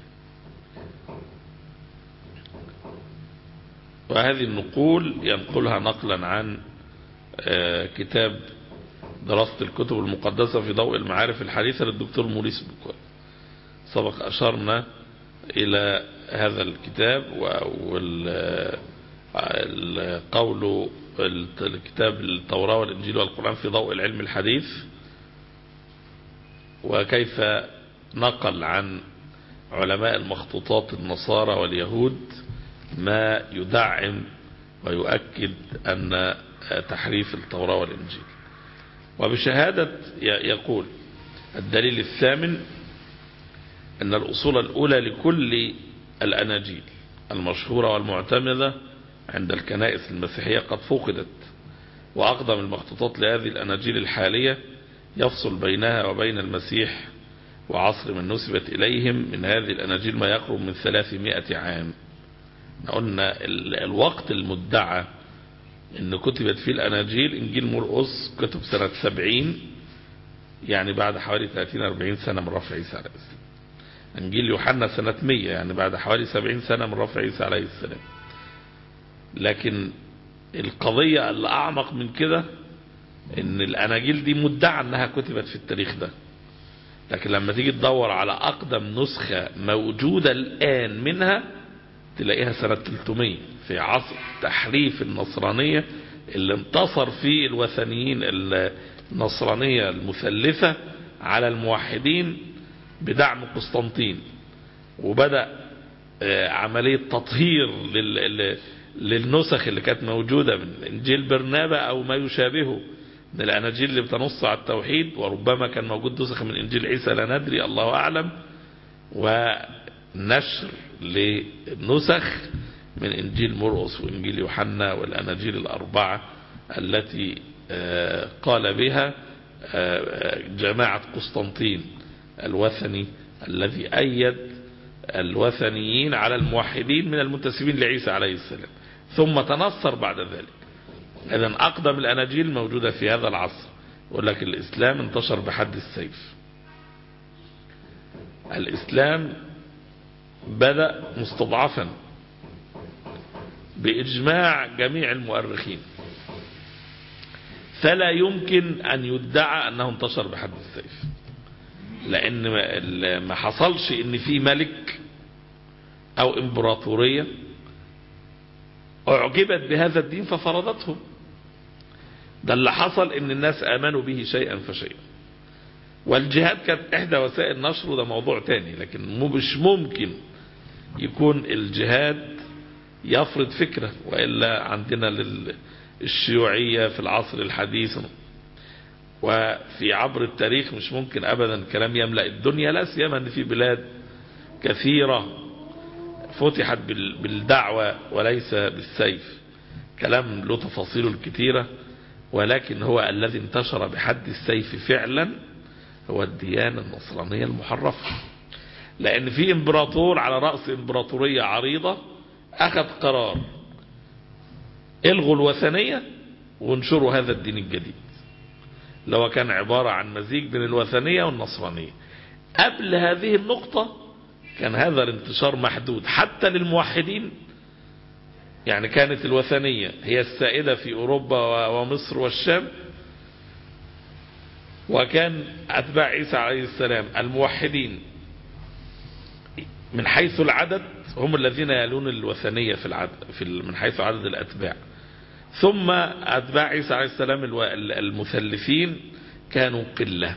وهذه النقول ينقلها نقلا عن كتاب دراسة الكتب المقدسة في ضوء المعارف الحديثة للدكتور موريس بوكوال. سبق أشرنا إلى هذا الكتاب والقول الكتاب التوراة والإنجيل والقرآن في ضوء العلم الحديث، وكيف نقل عن علماء المخطوطات النصارى واليهود ما يدعم ويؤكد أن تحريف التوراة والإنجيل. وبشهادة يقول: الدليل الثامن أن الأصول الأولى لكل الأناجيل المشهورة والمعتمدة عند الكنائس المسيحية قد فقدت، وأقدم المخطوطات لهذه الأناجيل الحالية يفصل بينها وبين المسيح وعصر من نسبت إليهم من هذه الأناجيل ما يقرب من 300 عام. قلنا الوقت المدعى أن كتبت فيه الأناجيل: إنجيل مرقس كتب سنة 70، يعني بعد حوالي 30-40 سنة من رفع عيسى عليه السلام. إنجيل يوحنا سنة 100، يعني بعد حوالي 70 سنة من رفع عيسى عليه السلام. لكن القضية اللي أعمق من كده إن الأناجيل دي مدعى أنها كتبت في التاريخ ده، لكن لما تيجي تدور على أقدم نسخة موجودة الآن منها تلاقيها سنة 300 في عصر تحريف النصرانية اللي انتصر فيه الوثنيين النصرانية المثلثة على الموحدين بدعم قسطنطين، وبدأ عملية تطهير للنسخ اللي كانت موجودة من إنجيل برنابا أو ما يشابهه من الأناجيل اللي بتنص على التوحيد، وربما كان موجود نسخ من إنجيل عيسى لا ندري، الله أعلم، ونشر لنسخ من إنجيل مرقس وإنجيل يوحنا والأناجيل الأربعة التي قال بها جماعة قسطنطين الوثني الذي أيد الوثنيين على الموحدين من المنتسبين لعيسى عليه السلام، ثم تنصر بعد ذلك. إذن أقدم الأناجيل موجودة في هذا العصر، ولكن الإسلام انتشر بحد السيف. الإسلام بدأ مستضعفا بإجماع جميع المؤرخين، فلا يمكن أن يدعى أنه انتشر بحد السيف، لأن ما حصلش إن في ملك أو إمبراطورية أعجبت بهذا الدين ففرضته. ده اللي حصل إن الناس آمنوا به شيئا فشيئا، والجهاد كانت إحدى وسائل نشر، وده موضوع تاني، لكن مش ممكن يكون الجهاد يفرض فكرة، وإلا عندنا الشيوعية في العصر الحديث وفي عبر التاريخ مش ممكن أبدا كلام يملأ الدنيا، لا سيما أن في بلاد كثيرة فتحت بالدعوة وليس بالسيف. كلام له تفاصيله الكثيرة، ولكن هو الذي انتشر بحد السيف فعلا هو الديانة النصرانية المحرفة، لأن في إمبراطور على رأس إمبراطورية عريضة أخذ قرار: الغوا الوثنية وانشروا هذا الدين الجديد، لو كان عبارة عن مزيج بين الوثنية والنصرانية. قبل هذه النقطة كان هذا الانتشار محدود حتى للموحدين، يعني كانت الوثنية هي السائدة في أوروبا ومصر والشام، وكان أتباع عيسى عليه السلام الموحدين من حيث العدد هم الذين يلون الوثنية في العدد من حيث عدد الأتباع. ثم أتباع عيسى عليه السلام المثلثين كانوا قلة،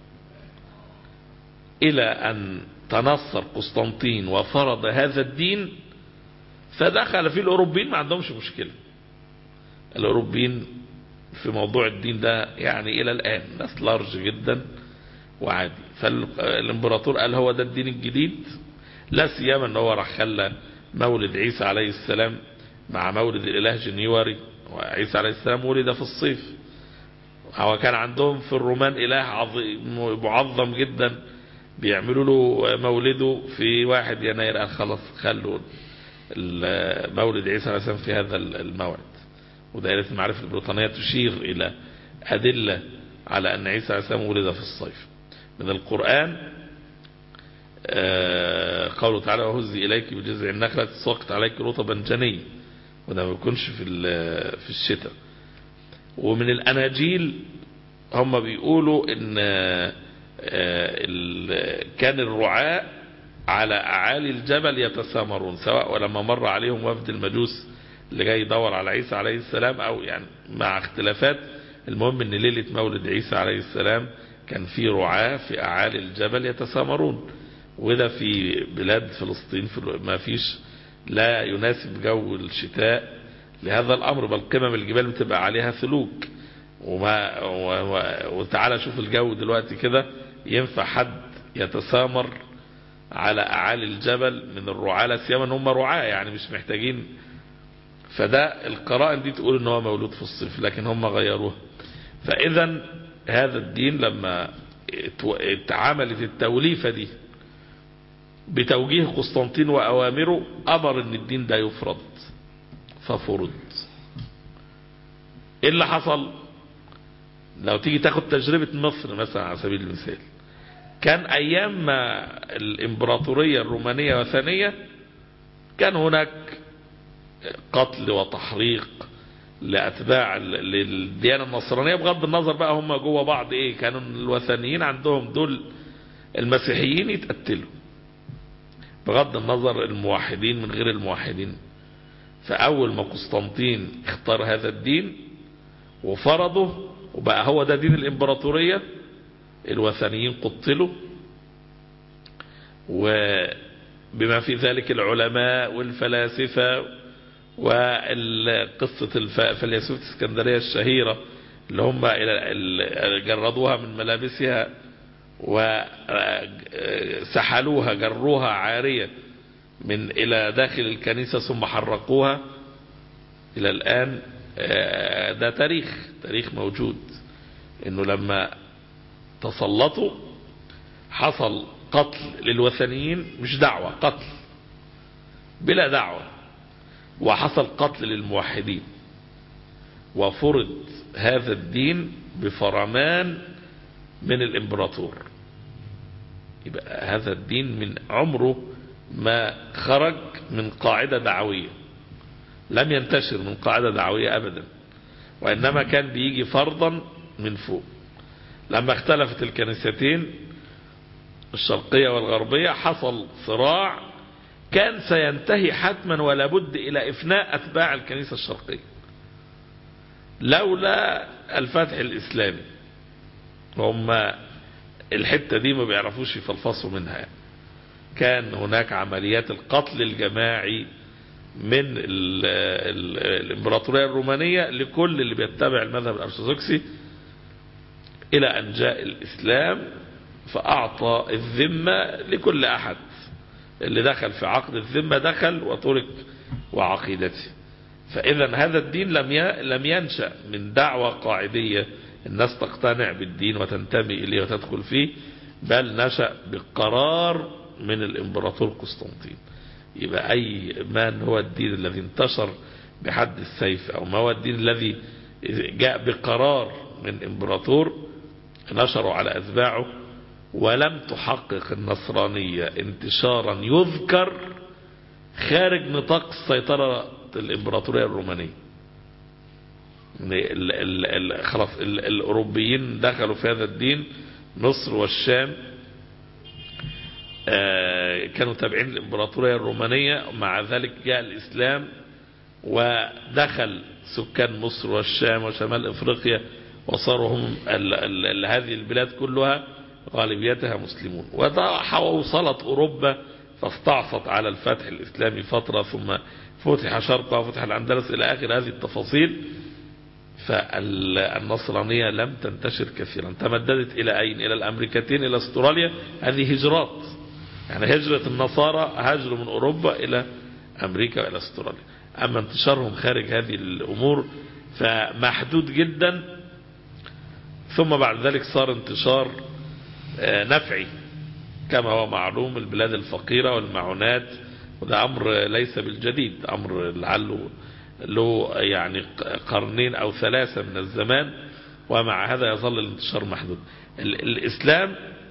إلى أن تنصر قسطنطين وفرض هذا الدين، فدخل في الأوروبيين ما عندهمش مشكلة. الأوروبيين في موضوع الدين ده يعني إلى الآن ناس لارج جدا وعادي. فالإمبراطور قال هو ده الدين الجديد، لا سيما أنه راح خلى مولد عيسى عليه السلام مع مولد الإله جنيوري، وعيسى عليه السلام ولد في الصيف. هو كان عندهم في الرومان إله معظم جدا بيعملوا له مولده في 1 يناير، قال خلاص خلوا مولد عيسى عليه السلام في هذا الموعد. ودائرة المعارف البريطانية تشير إلى أدلة على أن عيسى عليه السلام ولد في الصيف. من القرآن قوله تعالى وهزي إليك بجذع النخلة تساقط عليك رطبا جنيا، وده ما بيكونش في الشتاء. ومن الأناجيل هم بيقولوا إن كان الرعاة على أعالي الجبل يتسامرون، سواء ولما مر عليهم وفد المجوس اللي جاي يدور على عيسى عليه السلام أو يعني مع اختلافات. المهم ان ليلة مولد عيسى عليه السلام كان في رعاة في أعالي الجبل يتسامرون، وده في بلاد فلسطين ما فيش، لا يناسب جو الشتاء لهذا الأمر، بل قمم الجبال بتبقى عليها ثلوج. وتعالى شوف الجو دلوقتي كده، ينفع حد يتسامر على أعالي الجبل من الرعاة؟ لا سيما ان هم رعاة يعني مش محتاجين. فده القرائن دي تقول ان هو مولود في الصيف، لكن هم غيروها. فإذا هذا الدين لما اتعاملت التوليفة دي بتوجيه قسطنطين وأوامره، أمر ان الدين ده يفرض، ففرض. ايه اللي حصل؟ لو تيجي تاخد تجربة مصر مثلا على سبيل المثال، كان أيام ما الإمبراطورية الرومانية وثنية كان هناك قتل وتحريق لأتباع للديانة النصرانية، بغض النظر بقى هم جوه بعض ايه. كانوا الوثنيين عندهم دول المسيحيين يتقتلوا، بغض النظر الموحدين من غير الموحدين. فأول ما قسطنطين اختار هذا الدين وفرضه وبقى هو ده دين الإمبراطورية، الوثنيين قتلوا، وبما في ذلك العلماء والفلاسفة. وقصة الفيلسوف الاسكندرية الشهيرة اللي هم جردوها من ملابسها وسحلوها جروها عارية من إلى داخل الكنيسة ثم حرقوها، إلى الآن ده تاريخ موجود، إنه لما تسلطوا حصل قتل للوثنيين، مش دعوة، قتل بلا دعوة، وحصل قتل للموحدين، وفرض هذا الدين بفرمان من الإمبراطور. يبقى هذا الدين من عمره ما خرج من قاعدة دعوية، لم ينتشر من قاعدة دعوية أبدا، وإنما كان بيجي فرضا من فوق. لما اختلفت الكنيستين الشرقية والغربية حصل صراع كان سينتهي حتما ولا بد إلى إفناء أتباع الكنيسة الشرقية لولا الفتح الإسلامي. هم الحتة دي ما بيعرفوش يفلفصوا منها. كان هناك عمليات القتل الجماعي من الإمبراطورية الرومانية لكل اللي بيتبع المذهب الأرثوذكسي، إلى أن جاء الإسلام فأعطى الذمة لكل أحد. اللي دخل في عقد الذمة دخل وترك وعقيدته. فإذا هذا الدين لم ينشأ من دعوة قاعدية الناس تقتنع بالدين وتنتمي إليه وتدخل فيه، بل نشأ بقرار من الإمبراطور قسطنطين. يبقى أي من هو الدين الذي انتشر بحد السيف، أو ما هو الدين الذي جاء بقرار من إمبراطور نشروا على أتباعه، ولم تحقق النصرانية انتشارا يذكر خارج نطاق السيطرة الإمبراطورية الرومانية. خلاص الأوروبيين دخلوا في هذا الدين. مصر والشام كانوا تابعين الإمبراطورية الرومانية، مع ذلك جاء الإسلام ودخل سكان مصر والشام وشمال إفريقيا، وصاروا هم هذه البلاد كلها غالبيتها مسلمون. ووصلت أوروبا فاستعصت على الفتح الإسلامي فترة، ثم فتح شرقها وفتح الأندلس إلى آخر هذه التفاصيل. فالنصرانية لم تنتشر كثيرا، تمددت إلى أين؟ إلى الأمريكتين، إلى استراليا. هذه هجرات، يعني هجرة النصارى هاجر من أوروبا إلى أمريكا وإلى استراليا. أما انتشارهم خارج هذه الأمور فمحدود جدا. ثم بعد ذلك صار انتشار نفعي كما هو معلوم، البلاد الفقيرة والمعونات، وده أمر ليس بالجديد، أمر لعله له يعني قرنين أو ثلاثة من الزمان، ومع هذا يظل الانتشار محدود. الإسلام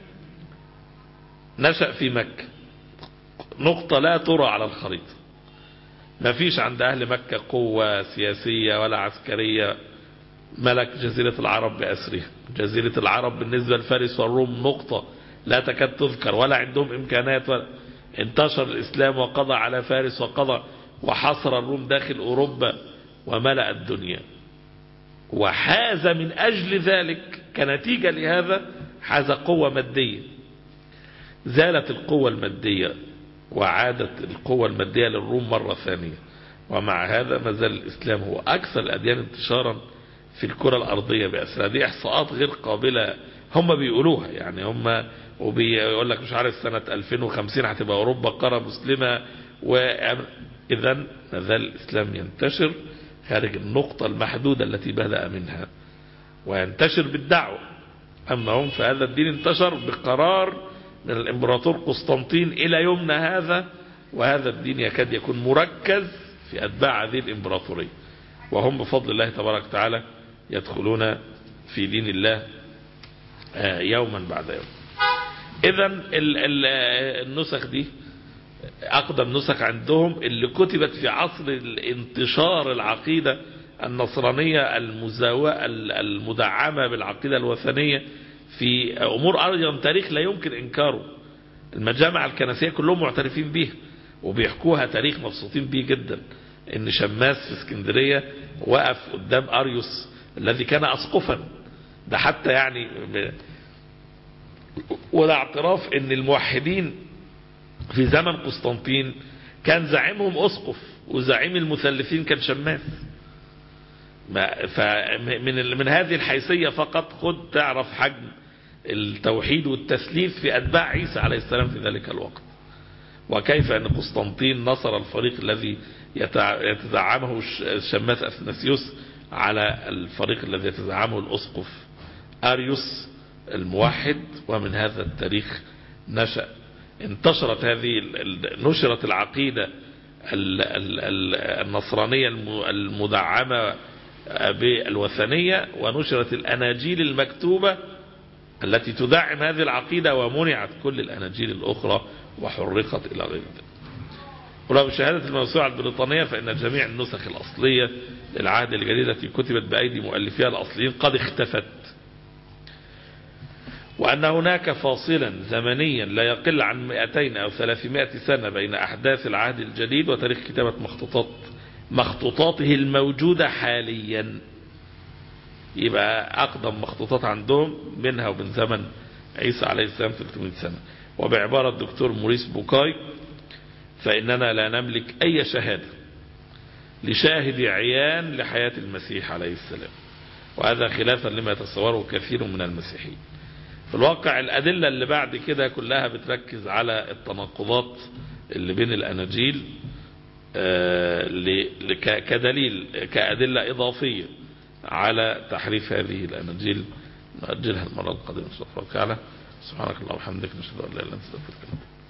نشأ في مكة، نقطة لا ترى على الخريطة. ما فيش عند أهل مكة قوة سياسية ولا عسكرية. ملك جزيرة العرب بأسرها. جزيرة العرب بالنسبة لفارس والروم نقطة لا تكاد تذكر، ولا عندهم إمكانات. انتشر الإسلام وقضى على فارس وقضى وحصر الروم داخل أوروبا وملأ الدنيا. وحاز من أجل ذلك كنتيجة لهذا حاز قوة مادية. زالت القوة المادية وعادت القوة المادية للروم مرة ثانية، ومع هذا ما زال الإسلام هو أكثر الأديان انتشارا في الكرة الأرضية بأسرها. دي إحصاءات غير قابلة، هم بيقولوها يعني، هم وبيقول لك مش عارف سنة 2050 هتبقى أوروبا قارة مسلمة. وإذا ما زال الإسلام ينتشر خارج النقطة المحدودة التي بدأ منها، وينتشر بالدعوة. أما هم فهذا الدين انتشر بقرار من الإمبراطور قسطنطين إلى يومنا هذا، وهذا الدين يكاد يكون مركز في أتباع هذه الإمبراطورية، وهم بفضل الله تبارك وتعالى يدخلون في دين الله يوما بعد يوم. إذن النسخ دي أقدم نسخ عندهم اللي كتبت في عصر الانتشار العقيدة النصرانية المدعمة بالعقيدة الوثنية في أمور أيضا تاريخ لا يمكن إنكاره. المجامع الكنسية كلهم معترفين بيها وبيحكوها تاريخ مبسوطين بيه جدا. إن شماس في اسكندرية وقف قدام أريوس الذي كان أسقفا، ده حتى يعني وده اعتراف إن الموحدين في زمن قسطنطين كان زعيمهم أسقف، وزعيم المثلثين كان شماس. فمن هذه الحيثية فقط خد تعرف حجم التوحيد والتثليث في أتباع عيسى عليه السلام في ذلك الوقت، وكيف أن قسطنطين نصر الفريق الذي يتزعمه الشماس أثناسيوس على الفريق الذي يتزعمه الأسقف أريوس الموحد. ومن هذا التاريخ نشرت العقيدة النصرانية المدعمة بالوثنية، ونشرت الأناجيل المكتوبة التي تدعم هذه العقيدة، ومنعت كل الأناجيل الأخرى وحرقت إلى غير ذلك. ولو بشهادة الموسوعة البريطانية فإن جميع النسخ الأصلية للعهد الجديد التي كتبت بأيدي مؤلفيها الأصليين قد اختفت، وأن هناك فاصلا زمنيا لا يقل عن 200 أو 300 سنة بين أحداث العهد الجديد وتاريخ كتابة مخطوطاته الموجودة حاليا. يبقى أقدم مخطوطات عندهم منها وبين زمن عيسى عليه السلام 300 سنة. وبعبارة الدكتور موريس بوكاي فإننا لا نملك أي شهادة لشاهد عيان لحياة المسيح عليه السلام، وهذا خلافا لما يتصوره كثير من المسيحيين. في الواقع الأدلة اللي بعد كده كلها بتركز على التناقضات اللي بين الأناجيل كدليل كأدلة إضافية على تحريف هذه الأناجيل. نأجلها المرة القادمة إن شاء الله تعالى. سبحانك اللهم وبحمدك نشهد أن لا إله إلا أنت نستغفرك.